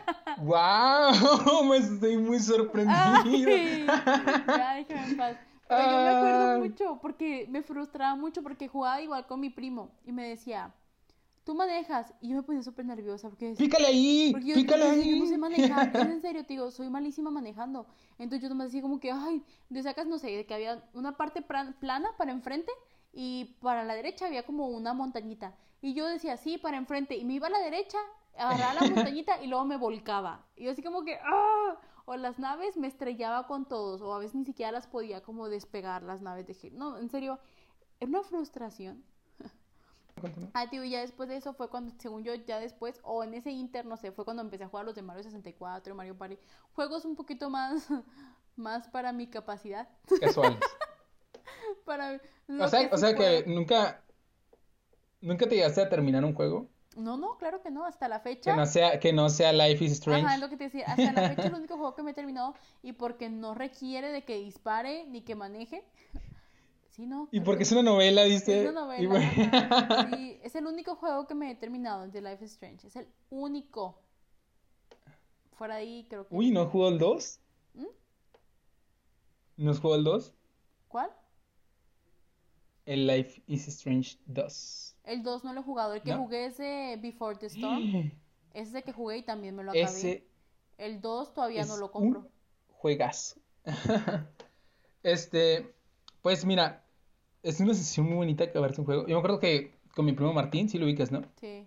Wow, me estoy muy sorprendido. Ay, ya déjame en paz. Pero yo me acuerdo Ah, mucho porque me frustraba mucho porque jugaba igual con mi primo y me decía, tú manejas. Y yo me ponía súper nerviosa pícale porque decía, yo no sé ahí. manejar. Es en serio, te digo, soy malísima manejando. Entonces yo nomás decía como que, ay, de sacas, no sé, de que había una parte plana para enfrente y para la derecha había como una montañita. Y yo decía, sí, para enfrente. Y me iba a la derecha, agarraba la montañita y luego me volcaba. Y yo así como que, ¡ah! O las naves me estrellaba con todos, o a veces ni siquiera las podía como despegar las naves de Halo. No, en serio, era una frustración. Continúa. Ah, tío, y ya después de eso fue cuando, según yo, ya después, o en ese inter, no sé, fue cuando empecé a jugar los de Mario 64, Mario Party. Juegos un poquito más, más para mi capacidad, Casuales. para lo que O sí sea que puedo. nunca te llegaste a terminar un juego No, no, claro que no, hasta la fecha. que no sea Life is Ajá, es Strange. lo que te decía, hasta la fecha el único juego que me he terminado y porque no requiere de que dispare ni que maneje. Sí, no, Y creo que porque es una novela, es una ¿viste? Y novela, bueno. ajá. Sí, es el único juego que me he terminado de Life is Strange. Es el único. Fuera de ahí, creo que Uy, ¿no ninguno. jugó el 2? ¿Mm? ¿No jugó el 2? ¿Cuál? El Life is Strange 2. El 2 no lo he jugado. El que ¿No? jugué es de Before the Storm. Ese es el que jugué y también me lo acabé. Ese El 2 todavía no es lo compro. un juegazo. Este, pues mira, es una sensación muy bonita acabarse un juego. Yo me acuerdo que con mi primo Martín, sí lo ubicas, ¿no? Sí.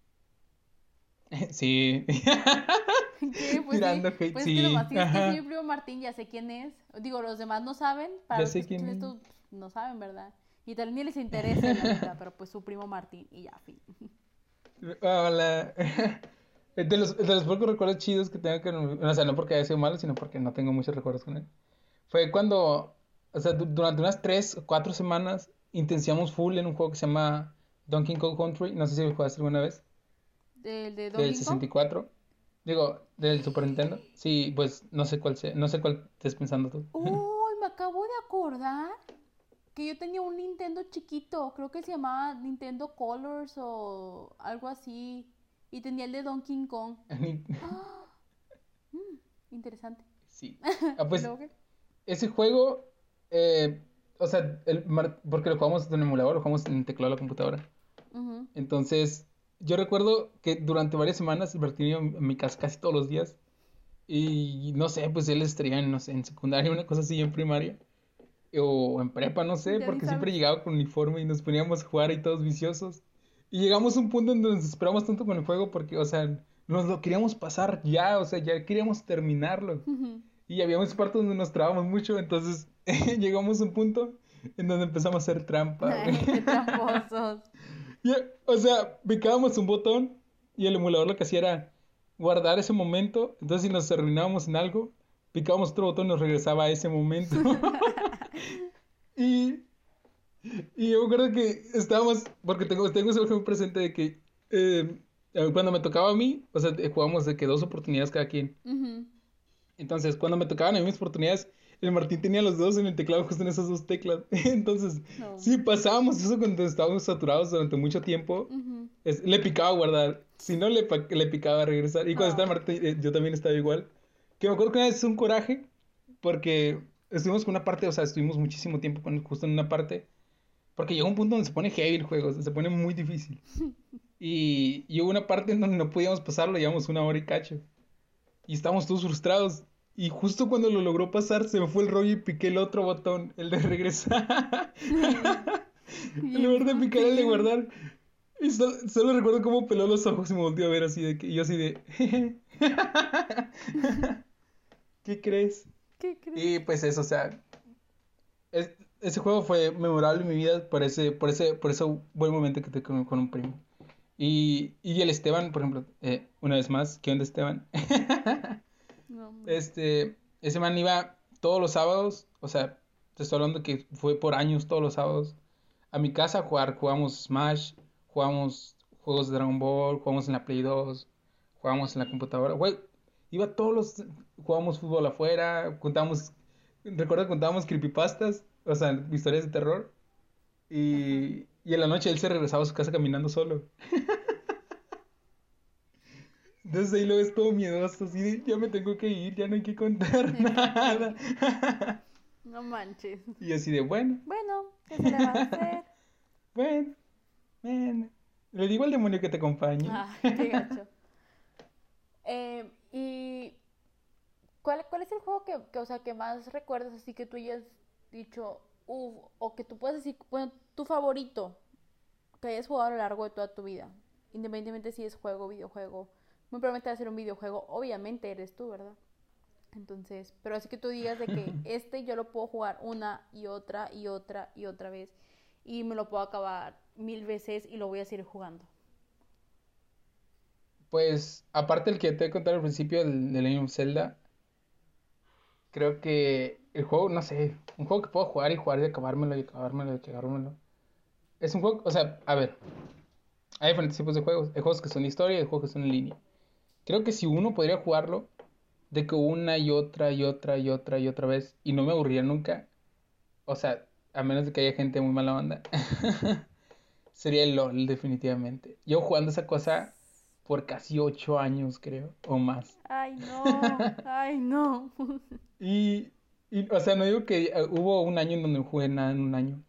Sí. ¿Qué? Pues sí. Tirando hate, Pues es que nomás sí. tienes que decir Ajá. mi primo Martín, ya sé quién es. Digo, los demás no saben. Para Ya los que sé quién escuchan es. esto, pues, no saben, ¿verdad? Y tal vez ni les interese, la neta, pero pues su primo Martín y ya, fin. Hola. De los pocos recuerdos chidos que tengo con... O sea, no porque haya sido malo, sino porque no tengo muchos recuerdos con él. Fue cuando, o sea, durante unas 3 o 4 semanas intensiamos full en un juego que se llama Donkey Kong Country. No sé si lo jugaste alguna vez. ¿Del de Del Donkey Kong? 64. Digo, del Super Nintendo. Sí, pues no sé cuál estés pensando tú. Uy, me acabo de acordar que yo tenía un Nintendo chiquito, creo que se llamaba Nintendo Colors o algo así, y tenía el de Donkey Kong. ¡Ah! Interesante. Sí. Ah, ¿Y pues luego qué? ese juego, eh, o sea, porque lo jugamos en un emulador, lo jugamos en el teclado de la computadora. Ujú. Entonces, yo recuerdo que durante varias semanas Martín iba en mi casa casi todos los días. Y no sé, pues él estaría en, no sé, en secundaria, una cosa así, en primaria. O en prepa, no sé, Ya ni porque siempre sabes. llegaba con uniforme y nos poníamos a jugar y todos viciosos. Y llegamos a un punto en donde nos esperamos tanto con el juego porque, o sea, nos lo queríamos pasar ya, o sea, ya queríamos terminarlo. Ujú. Y habíamos partes donde nos trabamos mucho, entonces llegamos a un punto en donde empezamos a hacer trampa, güey. Ay, qué tramposos. Y, o sea, picábamos un botón y el emulador lo que hacía era guardar ese momento. Entonces, si nos arruinábamos en algo, picábamos otro botón y nos regresaba a ese momento. y, y yo me acuerdo que estábamos, porque tengo ese ejemplo presente de que eh, cuando me tocaba a mí, o sea, jugábamos de que 2 oportunidades cada quien. Ujú. Entonces, cuando me tocaban a mí mis oportunidades, el Martín tenía los dedos en el teclado justo en esas 2 teclas. Entonces, No. sí, pasábamos eso cuando estábamos saturados durante mucho tiempo. Ujú. Le picaba guardar. Si no, le picaba regresar. Y cuando estaba No. Martín, yo también estaba igual. Que me acuerdo que una vez es un coraje, porque estuvimos con una parte, o sea, estuvimos muchísimo tiempo justo en una parte. Porque llegó un punto donde se pone heavy el juego, o sea, se pone muy difícil. Y hubo una parte en donde no podíamos pasarlo, llevamos 1 hora y cacho. Y estábamos todos frustrados. Y justo cuando lo logró pasar, se me fue el rollo y piqué el otro botón, el de regresar. En Bien lugar de picar el de frustrado. guardar. Y solo recuerdo cómo peló los ojos y me volteó a ver así de que. Y yo así de. ¿Qué crees? ¿Qué crees? Y pues eso, o sea. Ese juego fue memorable en mi vida por ese buen momento que tuve con un primo. Y el Esteban, por ejemplo, una vez más, ¿qué onda Esteban? No, hombre. Ese man iba todos los sábados, o sea, te estoy hablando que fue por años todos los sábados, a mi casa a jugar. Jugamos Smash, jugamos juegos de Dragon Ball, jugamos en la Play 2, jugamos en la computadora. Güey, iba todos los. Jugábamos fútbol afuera, recuerdo que contábamos creepypastas, o sea, historias de terror. Ajá. Y en la noche él se regresaba a su casa caminando solo. Entonces ahí lo ves todo miedoso, así de, ya me tengo que ir, ya no hay que contar Fíjate. nada. No manches. Y así de, bueno, Bueno, ¿qué se le va a hacer? bueno, bueno. Le digo al demonio que te acompañe. Ah, qué gacho. ¿Y cuál es el juego o sea, que más recuerdas así que tú hayas dicho, uff, o que tú puedas decir, bueno, tu favorito que hayas jugado a lo largo de toda tu vida? Independientemente si es juego o videojuego. Muy probablemente va a ser un videojuego, obviamente eres tú, ¿verdad? Entonces, pero así que tú digas de que este yo lo puedo jugar una y otra y otra y otra vez y me lo puedo acabar 1000 veces y lo voy a seguir jugando. Pues, aparte del que te he contado al principio del Legend of Zelda, creo que el juego, no sé, un juego que puedo jugar y acabármelo y acabármelo y acabármelo. Es un juego, o sea, a ver, hay diferentes tipos de juegos. Hay juegos que son de historia y hay juegos que son en línea. Creo que si uno podría jugarlo de que una y otra y otra y otra y otra vez y no me aburriría nunca, o sea, a menos de que haya gente muy mala onda, sería el LOL definitivamente. Yo jugando esa cosa por casi 8 años, creo, o más. Ay, no, ay, no. Y, o sea, no digo que hubo un año en donde no jugué nada en un año,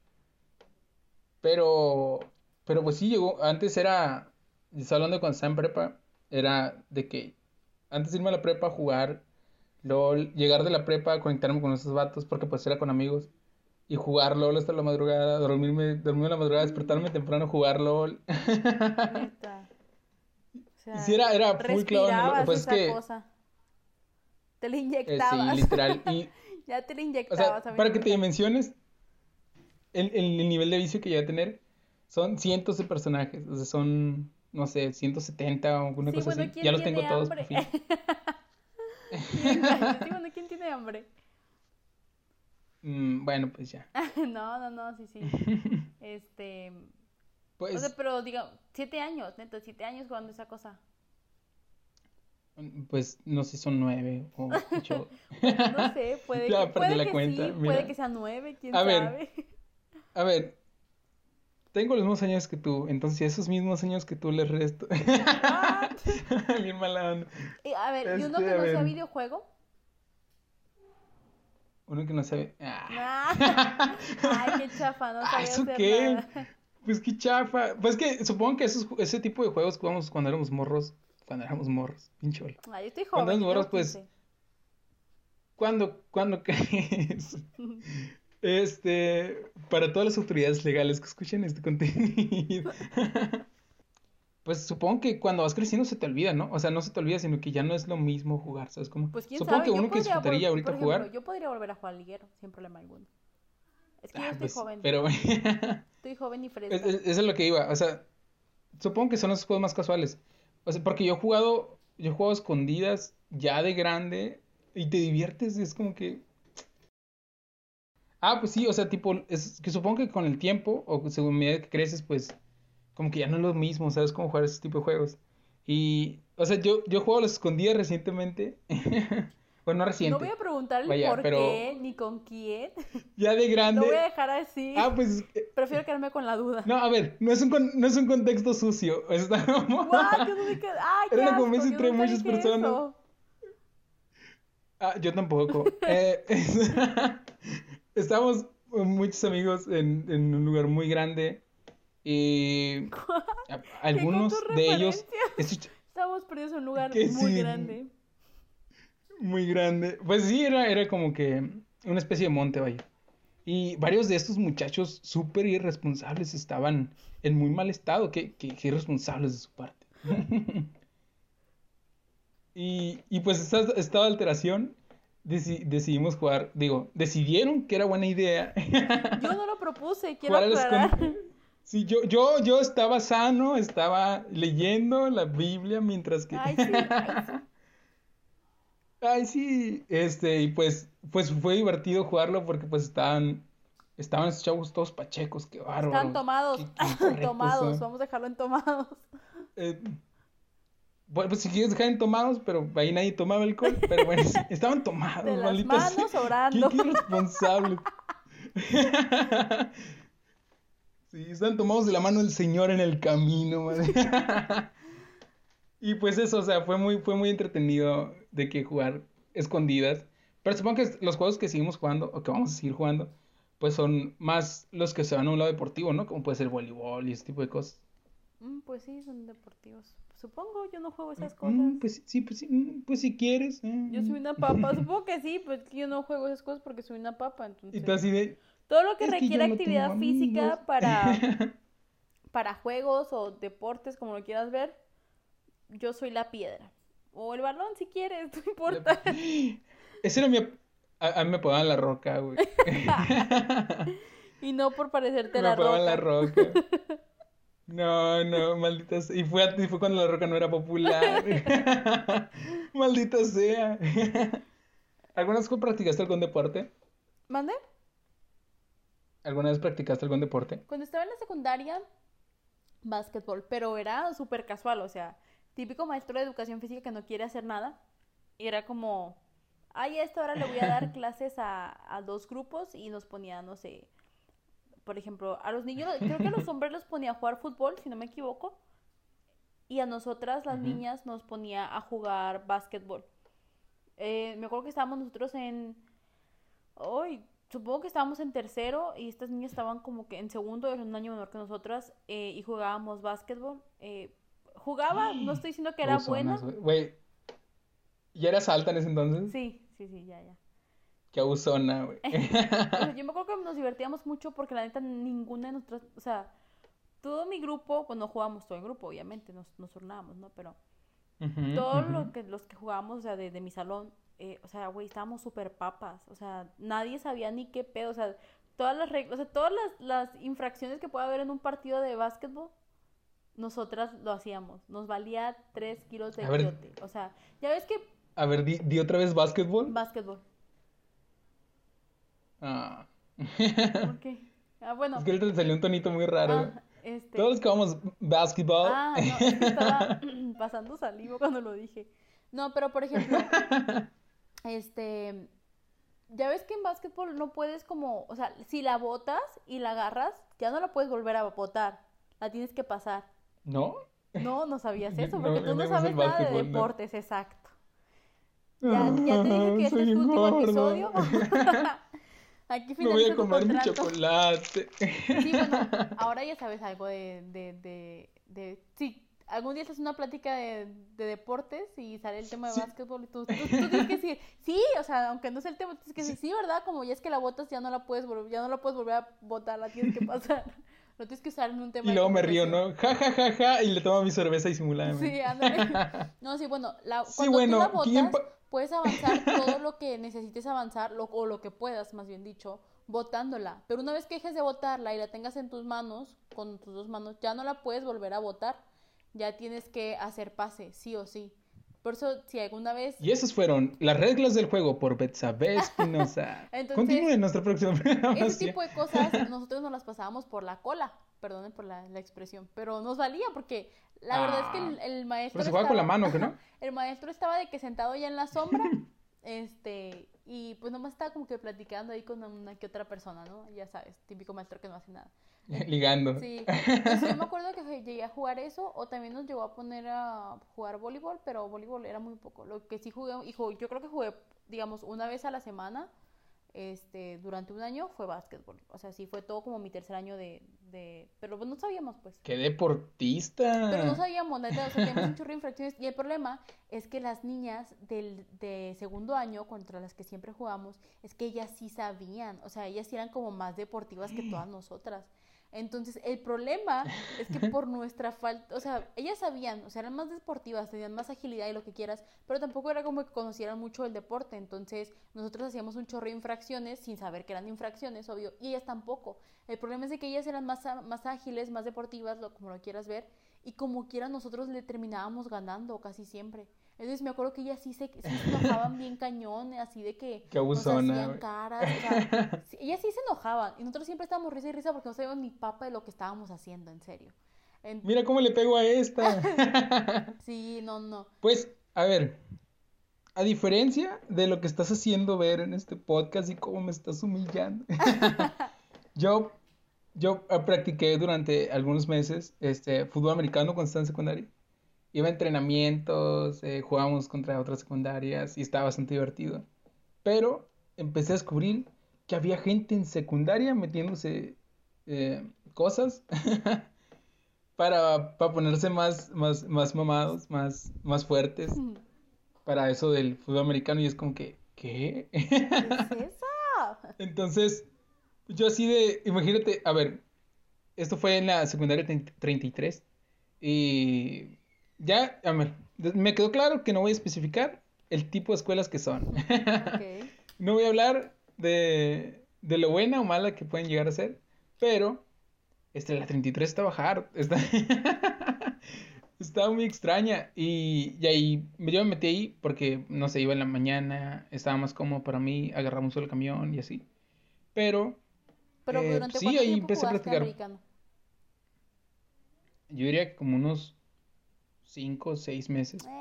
pero, pero pues sí llegó, antes era, estaba hablando de cuando estaba en prepa, era de que antes de irme a la prepa a jugar LOL, llegar de la prepa, conectarme con esos vatos, porque pues era con amigos, y jugar LOL hasta la madrugada, dormirme en la madrugada, despertarme temprano, jugar LOL. Neta. O Sí, sea, era full clavo en el LOL, respirabas pues es esa que, cosa. Te la sí, inyectabas. literal, y, Ya te la o sea, inyectabas, a mí no para que me te encanta. menciones, el nivel de vicio que llegué a tener son cientos de personajes, o sea, son, no sé, 170 o una Sí, cosa bueno, así. Ya ¿quién los tengo tiene todos por hambre? fin. Bien gacho. Sí, bueno, ¿quién tiene hambre? Bueno, pues ya. No, no, no, sí, sí. Este. O sea, Pues, pero diga, 7 años, neta, 7 años jugando esa cosa. Pues no sé si son 9 o 8. Bueno, no sé, Ya perdí la que cuenta, sí, puede mira. que sean 9, quién A ver, sabe. a ver, tengo los mismos años que tú, entonces esos mismos años que tú les resto. What? Bien mala onda. A ver, ¿y uno que A no sea ver, videojuego? uno que no sabe. Ah, ay, qué chafa, no sabía ¿Eso hacer qué? nada. Pues qué chafa. Pues que supongo que ese tipo de juegos que jugamos cuando éramos morros. Cuando éramos morros, pincholo. Ay, yo estoy Cuando joven, éramos yo morros, tengo pues, 15. cuando crees. Para todas las autoridades legales que escuchen este contenido. Pues supongo que cuando vas creciendo se te olvida, ¿no? O sea, no se te olvida, sino que ya no es lo mismo jugar, ¿sabes cómo? Pues quién Supongo que sabe, yo uno que podría, disfrutaría por ahorita ejemplo, jugar. yo podría volver a jugar liguero, sin problema alguno. Es que yo estoy Pues sí, joven, pero estoy joven y fresca. eso es lo que iba. O sea, supongo que son los juegos más casuales. O sea, porque yo he jugado escondidas ya de grande y te diviertes, y es como que. Ah, pues sí, o sea, tipo, es que supongo que con el tiempo, o según medida que creces, pues, como que ya no es lo mismo, ¿sabes? Cómo jugar ese tipo de juegos. Y, o sea, yo he jugado a las escondidas recientemente. Bueno, no No voy reciente, a preguntar el vaya, por qué pero ni con quién. ya de Lo voy a grande. dejar así. Ah, pues, Prefiero quedarme con la duda. no, a ver, no es un contexto sucio. What? Yo no dije, ay, qué Era una asco, convivencia yo entre nunca muchas dije personas. eso. Ah, yo tampoco. Estábamos muchos amigos en un lugar muy grande y ¿Qué con tus algunos de ellos, referencias? estos Estamos perdidos en un lugar que muy sí, grande. muy grande, pues sí, era como que una especie de monte, vaya. Y varios de estos muchachos súper irresponsables estaban en muy mal estado, que irresponsables de su parte. Y pues esta alteración decidimos jugar, digo, decidieron que era buena idea Yo no lo propuse, quiero jugar a las aclarar. Sí, yo estaba sano, estaba leyendo la Biblia mientras que. Ay, sí, ay, sí. Ay, sí, y pues fue divertido jugarlo porque pues estaban esos chavos todos pachecos, qué Están bárbaros, tomados. qué incorrectos Tomados, son. vamos a dejarlo en tomados. Eh, bueno, pues si quieres dejar en tomados, pero ahí nadie tomaba alcohol, pero bueno, sí, estaban De tomados, las malditos sea. manos Qué, orando. qué irresponsables. Sí, están tomados de la mano del Señor en el camino, madre. Y pues eso, o sea, fue muy entretenido de que jugar escondidas. Pero supongo que los juegos que seguimos jugando, o que vamos a seguir jugando, pues son más los que se van a un lado deportivo, ¿no? Como puede ser voleibol y ese tipo de cosas. Pues sí, son deportivos. Supongo, yo no juego esas cosas. Pues sí, pues si quieres. Yo soy una papa. Supongo que sí, pues que yo no juego esas cosas porque soy una papa, Y tú entonces. así de, Todo lo que es que yo requiere no tengo actividad amigos. física para juegos o deportes, como lo quieras ver, yo soy la piedra. O el balón si quieres, no importa. Ese era a mí me apodaban la roca, güey. Y no por parecerte Me la apodaban la roca. roca. No, no, maldita sea. Y fue cuando la roca no era popular. Maldita sea. ¿Alguna vez practicaste algún deporte? ¿Mande? ¿Alguna vez practicaste algún deporte? Cuando estaba en la secundaria, básquetbol, pero era súper casual, o sea, típico maestro de educación física que no quiere hacer nada. Y era como, ay, a esta hora le voy a dar clases a dos grupos y nos ponía, no sé, por ejemplo, a los niños, creo que a los hombres los ponía a jugar fútbol, si no me equivoco, y a nosotras, las Ujú. niñas, nos ponía a jugar básquetbol. Me acuerdo que estábamos nosotros en, hoy, supongo que estábamos en tercero y estas niñas estaban como que en segundo, eran un año menor que nosotras, y jugábamos básquetbol. Jugaba, no estoy diciendo que Qué era buena. abusonas, güey. Güey, ¿ya eras alta en ese entonces? Sí, sí, sí, ya, ya. Qué abusona, güey. O sea, yo me acuerdo que nos divertíamos mucho porque la neta ninguna de nosotras, o sea, todo mi grupo, pues no jugábamos todo el grupo, obviamente, nos turnábamos, ¿no? Pero Ujú, todos ujú. los que jugábamos, o sea, de mi salón, o sea, güey, estábamos súper papas, o sea, nadie sabía ni qué pedo, o sea, todas las reglas, o sea, todas las infracciones que puede haber en un partido de básquetbol, nosotras lo hacíamos, nos valía 3 kilos de A ver, quiote, o sea, ya ves que di otra vez básquetbol. básquetbol, Ah. ¿por qué? Ah, bueno, Es que ahorita te salió un tonito muy raro. ah, Todos los que vamos basketball. no, es que estaba pasando saliva cuando lo dije. No, pero por ejemplo, este, ya ves que en básquetbol no puedes como, o sea, si la botas y la agarras, ya no la puedes volver a botar, la tienes que pasar. ¿No? No, no sabías eso, No, porque no tú no me gusta el sabes nada de básquetbol, ¿no? deportes, exacto. Ya te dije que este Soy es tu un último gordo. episodio. Aquí Me voy a finaliza tu comer mi contrato. chocolate. Sí, bueno, ahora ya sabes algo sí, algún día haces una plática de deportes y sale el tema de Sí. básquetbol y tú tienes que decir, sí, o sea, aunque no sea el tema, tienes que decir, Sí. sí, ¿verdad? Como ya es que la botas, ya no la puedes volver a botar, la tienes que pasar. Lo tienes que usar en un tema Y de luego me río, conversación. ¿no? Ja, ja, ja, ja. Y le tomo mi cerveza Sí, disimuladamente. ándale. No, sí, bueno, Sí, cuando tú la bueno, ¿quién? botas, puedes avanzar todo lo que necesites avanzar, o lo que puedas, más bien dicho, botándola. Pero una vez que dejes de botarla y la tengas en tus manos, con tus dos manos, ya no la puedes volver a botar. Ya tienes que hacer pase, sí o sí. Por eso, si alguna vez... Y esas fueron las reglas del juego por Betsabe Espinosa. Entonces, Continúe nuestra próxima ese programación. tipo de cosas nosotros nos las pasábamos por la cola, perdonen por la expresión, pero nos valía porque la verdad es que Ah, el pero maestro se juega con la estaba, mano, ¿que no? el maestro estaba de que sentado ya en la sombra, y pues nomás estaba como que platicando ahí con una que otra persona, ¿no? Ya sabes, típico maestro que no hace nada. Ligando. Sí, entonces yo me acuerdo que llegué a jugar eso o también nos llegó a poner a jugar voleibol, pero voleibol era muy poco. Lo que sí jugué, yo creo que jugué, digamos, una vez a la semana, durante un año fue básquetbol. O sea, sí fue todo como mi tercer año pero pues no sabíamos pues. ¡Qué Pero no deportista! sabíamos, neta, o sea, teníamos un chorro de infracciones y el problema es que las niñas de segundo año contra las que siempre jugamos, es que ellas sí sabían, o sea, ellas sí eran como más deportivas que todas nosotras. Entonces, el problema es que por nuestra falta, o sea, ellas sabían, o sea, eran más deportivas, tenían más agilidad y lo que quieras, pero tampoco era como que conocieran mucho el deporte, entonces nosotros hacíamos un chorro de infracciones sin saber que eran infracciones, obvio, y ellas tampoco. El problema es de que ellas eran más ágiles, más deportivas, como lo quieras ver, y como quiera nosotros le terminábamos ganando casi siempre. Entonces me acuerdo que ellas sí se enojaban bien cañón, así de que ¡Qué nos abusona, hacían güey! caras, o sea, ellas sí se enojaban y nosotros siempre estábamos risa y risa porque no sabíamos ni papa de lo que estábamos haciendo, en serio. En- Mira cómo le pego a esta. sí, no, no. Pues, a ver, a diferencia de lo que estás haciendo ver en este podcast y cómo me estás humillando, yo, yo practiqué durante algunos meses fútbol americano cuando estaba en secundaria. Iba a entrenamientos, jugábamos contra otras secundarias y estaba bastante divertido. Pero empecé a descubrir que había gente en secundaria metiéndose cosas para ponerse más mamados, más fuertes para eso del fútbol americano y es como que, ¿qué? ¿Qué es eso? Entonces, yo así de, imagínate, a ver, esto fue en la secundaria 33 y ya, a ver, me quedó claro que no voy a especificar el tipo de escuelas que son. Ok. No voy a hablar de lo buena o mala que pueden llegar a ser, pero la 33 estaba hard, estaba muy extraña y ahí yo me metí ahí porque no sé, iba en la mañana, estaba más cómodo para mí, agarramos el camión y así. Pero Pero pues ¿durante sí, cuánto ahí tiempo empecé a jugaste practicar. americano? Yo diría que como unos 5 o 6 meses.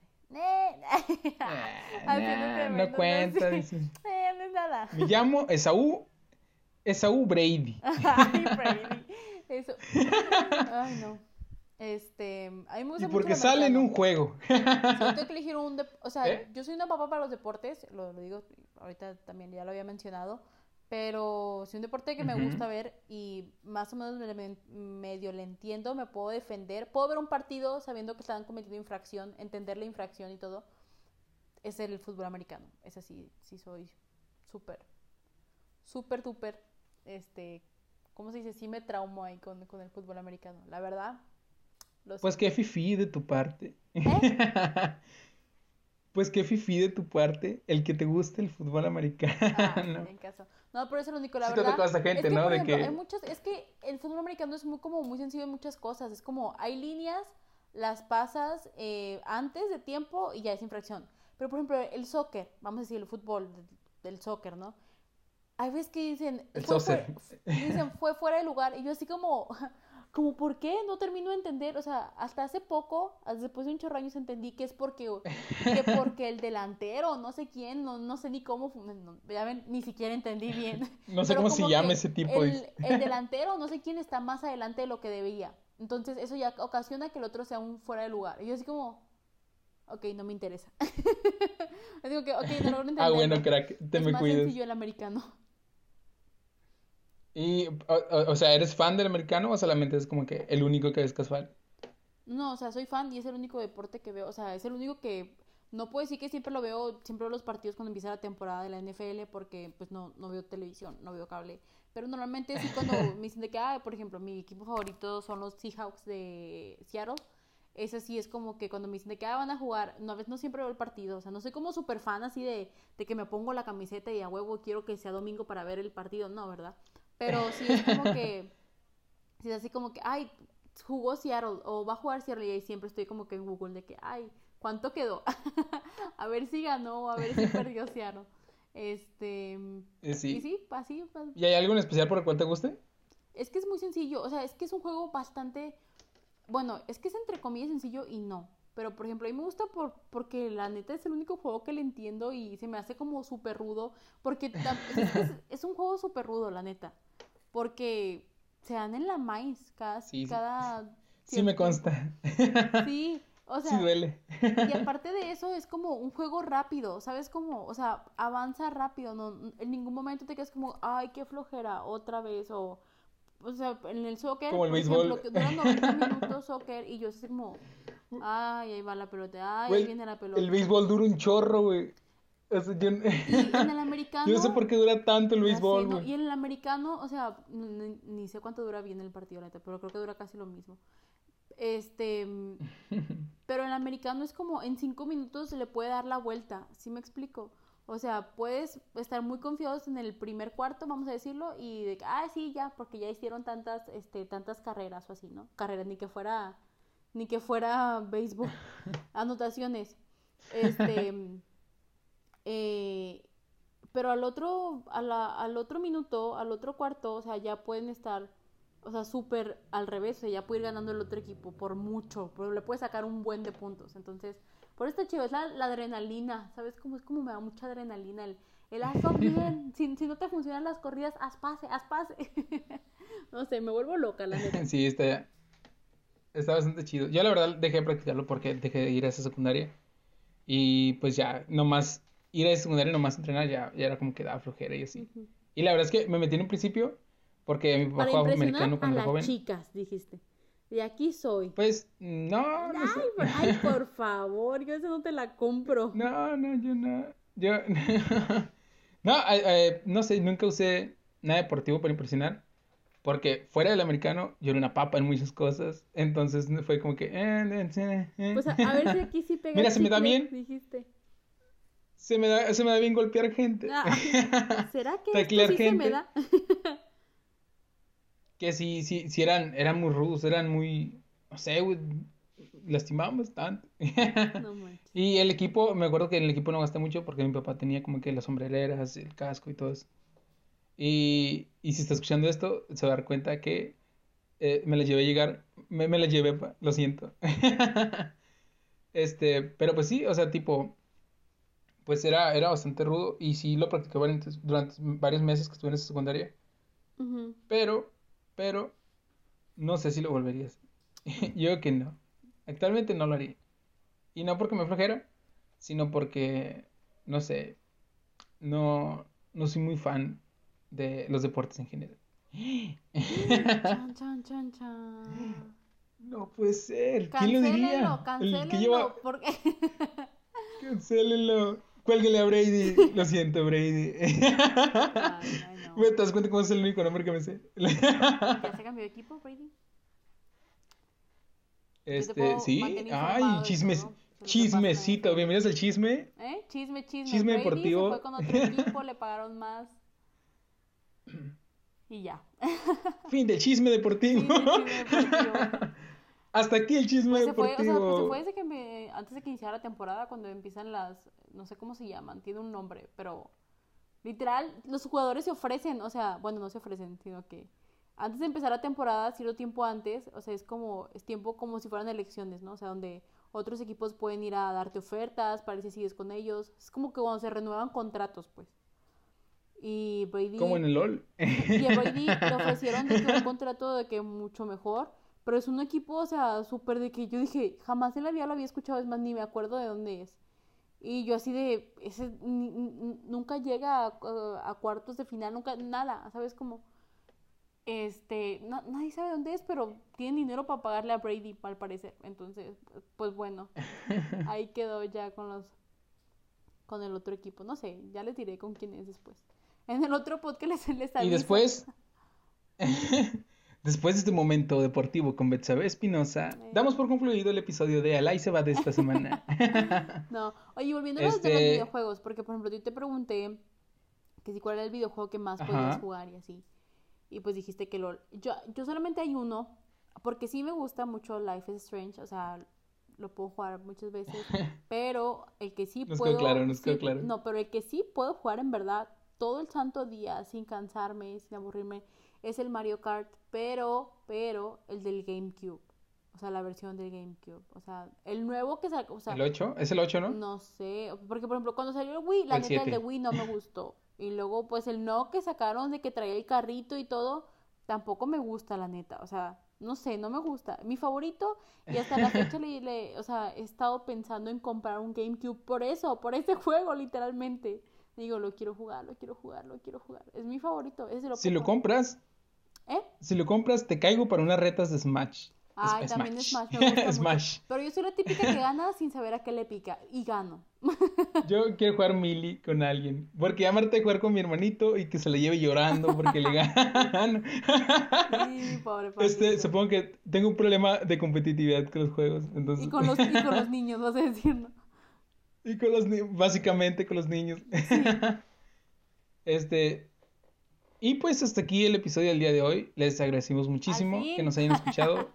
Haciéndote de No menos, no cuenta, sé. dice. No es nada. Me llamo Esaú Brady. Ay, Brady. Eso. Ay, no. A mí me Y gusta mucho el porque sale en americano. un juego. Si yo tengo que elegir o sea, ¿Eh? yo soy una papá para los deportes, lo digo, ahorita también ya lo había mencionado, pero si un deporte que me Ujú. gusta ver y más o menos medio le entiendo, me puedo defender, puedo ver un partido sabiendo que están cometiendo infracción, entender la infracción y todo, es el fútbol americano. Ese sí soy súper, súper, duper, ¿cómo se dice? Sí me traumo ahí con el fútbol americano. La verdad, lo Pues siento. qué fifí de tu parte. ¿Eh? Pues qué fifí de tu parte el que te guste el fútbol Ay, americano. en caso. No, pero eso es lo único, la Sí te verdad. tocó a esta Es gente, que, ¿no? por De ejemplo, que... es que el fútbol americano es como muy sencillo en muchas cosas. Es como, hay líneas, las pasas antes de tiempo y ya es infracción. Pero, por ejemplo, el soccer, vamos a decir el fútbol del soccer, ¿no? Hay veces que dicen, El saucer. dicen, fue fuera de lugar. Y yo así como, como, ¿por qué? No termino de entender, o sea, hasta hace poco, después de un chorro de años entendí que es porque el delantero, no sé quién, no sé ni cómo, ya ven, ni siquiera entendí bien, No sé pero cómo se como llama que ese tipo, dice. el delantero, no sé quién está más adelante de lo que debería, entonces eso ya ocasiona que el otro sea un fuera de lugar, y yo así como, ok, no me interesa. Yo digo que, ok, no logro Ah, bueno, entenderlo, crack, te es me más cuidas. sencillo el americano. Y, o sea, ¿eres fan del americano o solamente es como que el único que ves casual? No, o sea, soy fan y es el único deporte que veo. O sea, es el único que no puedo decir que siempre veo los partidos cuando empieza la temporada de la NFL porque pues no veo televisión, no veo cable. Pero normalmente sí cuando me dicen de que, por ejemplo, mi equipo favorito son los Seahawks de Seattle. Ese sí es como que cuando me dicen de que van a jugar, no, a veces no siempre veo el partido. O sea, no soy como súper fan así de que me pongo la camiseta y a huevo quiero que sea domingo para ver el partido. No, ¿verdad? Pero sí es como que si es así como que, ay, jugó Seattle o va a jugar Seattle y ahí siempre estoy como que en Google de que, ay, ¿cuánto quedó? A ver si ganó, a ver si perdió Seattle. Este, y Sí. sí, así, pues, ¿Y hay algo en especial por el cual te guste? es que es muy sencillo, o sea, es que es un juego bastante, bueno, es que es entre comillas sencillo y no. Pero, por ejemplo, a mí me gusta porque la neta es el único juego que le entiendo y se me hace como súper rudo. Porque o sea, es un juego súper rudo, la neta. Porque se dan en la maíz Sí, sí. cada Sí me cierto tiempo. consta. Sí, o Sí sea, duele. y aparte de eso es como un juego rápido, ¿sabes cómo? O sea, avanza rápido, no, en ningún momento te quedas como, ay, qué flojera, otra vez, o sea, en el soccer, Como el por ejemplo, béisbol. que dura 90 minutos soccer y yo así como, ay, ahí va la pelota, ay, ahí Güey, viene la el pelota. béisbol dura un chorro, güey. O sea, Y en el yo no sé americano, por qué dura tanto el ya sé, béisbol, ¿no? güey. Y en el americano, o sea, ni sé cuánto dura bien el partido, la neta, pero creo que dura casi lo mismo. Este, pero el americano es como en 5 minutos se le puede dar la vuelta, ¿sí me explico? O sea, puedes estar muy confiados en el primer cuarto, vamos a decirlo, y de que, sí, ya, porque ya hicieron tantas carreras o así, ¿no? Carreras, ni que fuera béisbol. Anotaciones. Este, eh, pero al otro minuto, al otro cuarto, o sea, ya pueden estar, o sea, súper al revés, o sea, ya puede ir ganando el otro equipo por mucho, pero le puede sacar un buen de puntos. Entonces, por esto, chido, es la adrenalina, ¿sabes cómo es? Como me da mucha adrenalina el hazlo bien, si no te funcionan las corridas, haz pase, haz pase. No sé, me vuelvo loca, la neta. Sí, está bastante chido. Yo la verdad dejé de practicarlo porque dejé de ir a esa secundaria. Y pues ya, nomás ir a esa secundaria, nomás entrenar, ya era como que daba flojera y así. Ujú. Y la verdad es que me metí en un principio porque mi papá Para jugaba impresionar americano a cuando era las joven. chicas, dijiste. De aquí soy. Pues no, no Ay, sé. ay, por favor, yo eso no te la compro. No, no, yo no. Yo. No, no sé, nunca usé nada deportivo para impresionar. Porque fuera del americano, yo era una papa en muchas cosas. Entonces fue como que. Pues a ver si aquí sí pega Mira, se me da chicle, bien. dijiste. Se me da bien golpear gente. Ah, ¿será que esto Taclear sí se me gente. da? Que sí eran muy rudos, eran muy. No sé, güey. Lastimaban bastante. No manches. Y el equipo, me acuerdo que en el equipo no gasté mucho porque mi papá tenía como que las sombrereras, el casco y todo eso. Y si está escuchando esto, se va a dar cuenta que me la llevé a llegar, me la llevé, lo siento. Pero pues sí, o sea, tipo, pues era bastante rudo y sí lo practicaba durante varios meses que estuve en esa secundaria, Ujú. pero, pero, no sé si lo volvería a hacer. Yo creo que no. Actualmente no lo haría. Y no porque me flojera, sino porque, no sé, no soy muy fan de los deportes en general. Chan, chan, chan, chan. No puede ser. ¿Quién lo Cancélenlo, diría? El que lleva. cancélenlo, porque... Cancélenlo. Cuélguele a Brady. Lo siento, Brady. Ay, no. ¿Me te das cuenta cómo es el único nombre que me sé? ¿Ya se cambió de equipo, Brady? Yo te puedo Sí. mantener Ay, informado de todo, solo que pasa en la chismecito. NFL. Bienvenidos al chisme. Chisme, chisme. Chisme Brady se fue deportivo. con otro equipo, le pagaron más y ya. Fin del chisme deportivo. Fin de chisme deportivo. Hasta aquí el chisme Pues se fue, o sea, pues se fue deportivo. desde antes de que iniciara la temporada, cuando empiezan no sé cómo se llaman, tiene un nombre, pero literal, los jugadores se ofrecen, o sea, bueno, no se ofrecen, sino que antes de empezar la temporada, cierto tiempo antes, o sea, es tiempo como si fueran elecciones, ¿no? O sea, donde otros equipos pueden ir a darte ofertas para ver si sigues con ellos. Es como que cuando se renuevan contratos, pues. Y Como en Brady, el LOL. y a Brady le ofrecieron de que un contrato de que mucho mejor, pero es un equipo, o sea, súper de que yo dije, jamás en la vida lo había escuchado, es más, ni me acuerdo de dónde es. Y yo así de, nunca llega a cuartos de final, nunca, nada, ¿sabes? Como, nadie sabe dónde es, pero tienen dinero para pagarle a Brady, al parecer. Entonces, pues bueno, ahí quedó ya con el otro equipo. No sé, ya les diré con quién es después. En el otro podcast les Y aviso. después, después de este momento deportivo con Betsabe Espinosa, damos por concluido el episodio de Alay se va de esta semana. No, oye, volviendo a los de los videojuegos, porque por ejemplo yo te pregunté que si cuál era el videojuego que más podías Ajá. jugar y así. Y pues dijiste que LOL. Yo solamente hay uno, porque sí me gusta mucho Life is Strange, o sea, lo puedo jugar muchas veces, pero el que sí Nos quedó claro, nos quedó claro. no, pero el que sí puedo jugar en verdad todo el santo día sin cansarme, sin aburrirme, es el Mario Kart, pero el del GameCube. O sea, la versión del GameCube. O sea, el nuevo que sacó, o sea, ¿El 8? ¿Es el 8, no? no sé, porque por ejemplo, cuando salió el Wii, ¿O la el neta el 7? de Wii no me gustó. Y luego, pues el no que sacaron de que traía el carrito y todo, tampoco me gusta, la neta. O sea, no sé, no me gusta. Mi favorito, y hasta la fecha o sea, he estado pensando en comprar un GameCube por eso, por ese juego, literalmente. Digo, lo quiero jugar, lo quiero jugar, lo quiero jugar. Es mi favorito, ese lo Si puedo lo jugar. compras, ¿Eh? si lo compras, te caigo para unas retas de Smash. Ay, también Smash me gusta Smash. mucho. Pero yo soy la típica que gana sin saber a qué le pica. Y gano. Yo quiero jugar Melee con alguien. Porque ya me harté de jugar con mi hermanito y que se le lleve llorando porque le gano. Sí, pobre Paquito. Supongo que tengo un problema de competitividad con los juegos. Entonces... Y con los niños, vas a decir, ¿no? Y con básicamente con los niños. Sí. Y pues hasta aquí el episodio del día de hoy. Les agradecemos muchísimo que nos hayan escuchado.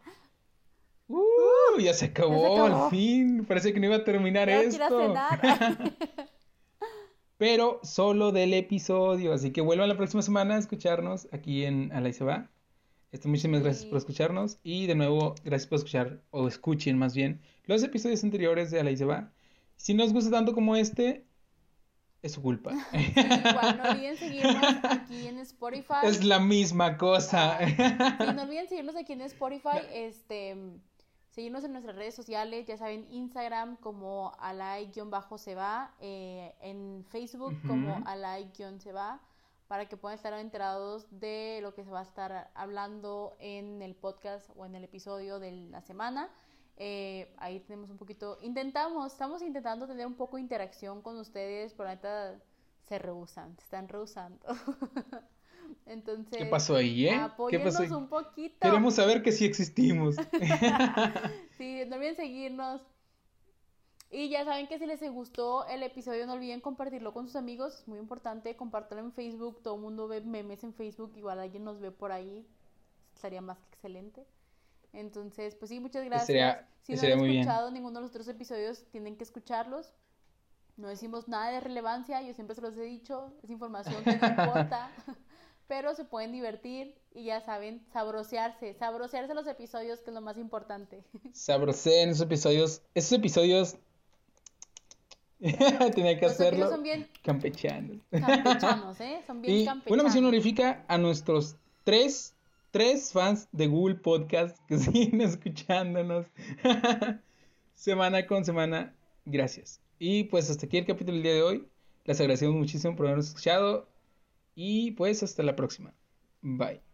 Ya se acabó, al fin. Parece que no iba a terminar Ya esto. quiero cenar. Pero solo del episodio. Así que vuelvan la próxima semana a escucharnos aquí en Alay se va. Muchísimas gracias por escucharnos. Y de nuevo, gracias por escuchar, o escuchen más bien, los episodios anteriores de Alay se va. Si no os gusta tanto como este, es su culpa. Sí, igual, no olviden seguirnos aquí en Spotify. Es la misma cosa. Sí, no olviden seguirnos aquí en Spotify, seguirnos en nuestras redes sociales, ya saben, Instagram como alay-seba, en Facebook como alay-seba, para que puedan estar enterados de lo que se va a estar hablando en el podcast o en el episodio de la semana. Ahí tenemos un poquito, estamos intentando tener un poco de interacción con ustedes, pero neta se están rehusando. Entonces, ¿qué pasó ahí, apóyennos un poquito. Queremos saber que sí existimos. Sí, no olviden seguirnos. Y ya saben que si les gustó el episodio, no olviden compartirlo con sus amigos. Es muy importante, compártelo en Facebook. Todo el mundo ve memes en Facebook. Igual alguien nos ve por ahí. Estaría más que excelente. Entonces, pues sí, muchas gracias. Si no han escuchado ninguno de los otros episodios, tienen que escucharlos. No decimos nada de relevancia, yo siempre se los he dicho. Es información que no importa. Pero se pueden divertir y ya saben, sabrosearse los episodios, que es lo más importante. Sabroseen esos episodios. Esos episodios tenía que hacerlo. Son bien campechanos, son bien campechanos. Una mención honorífica a nuestros tres fans de Google Podcast que siguen escuchándonos semana con semana. Gracias. Y pues hasta aquí el capítulo del día de hoy. Les agradecemos muchísimo por habernos escuchado. Y pues hasta la próxima. Bye.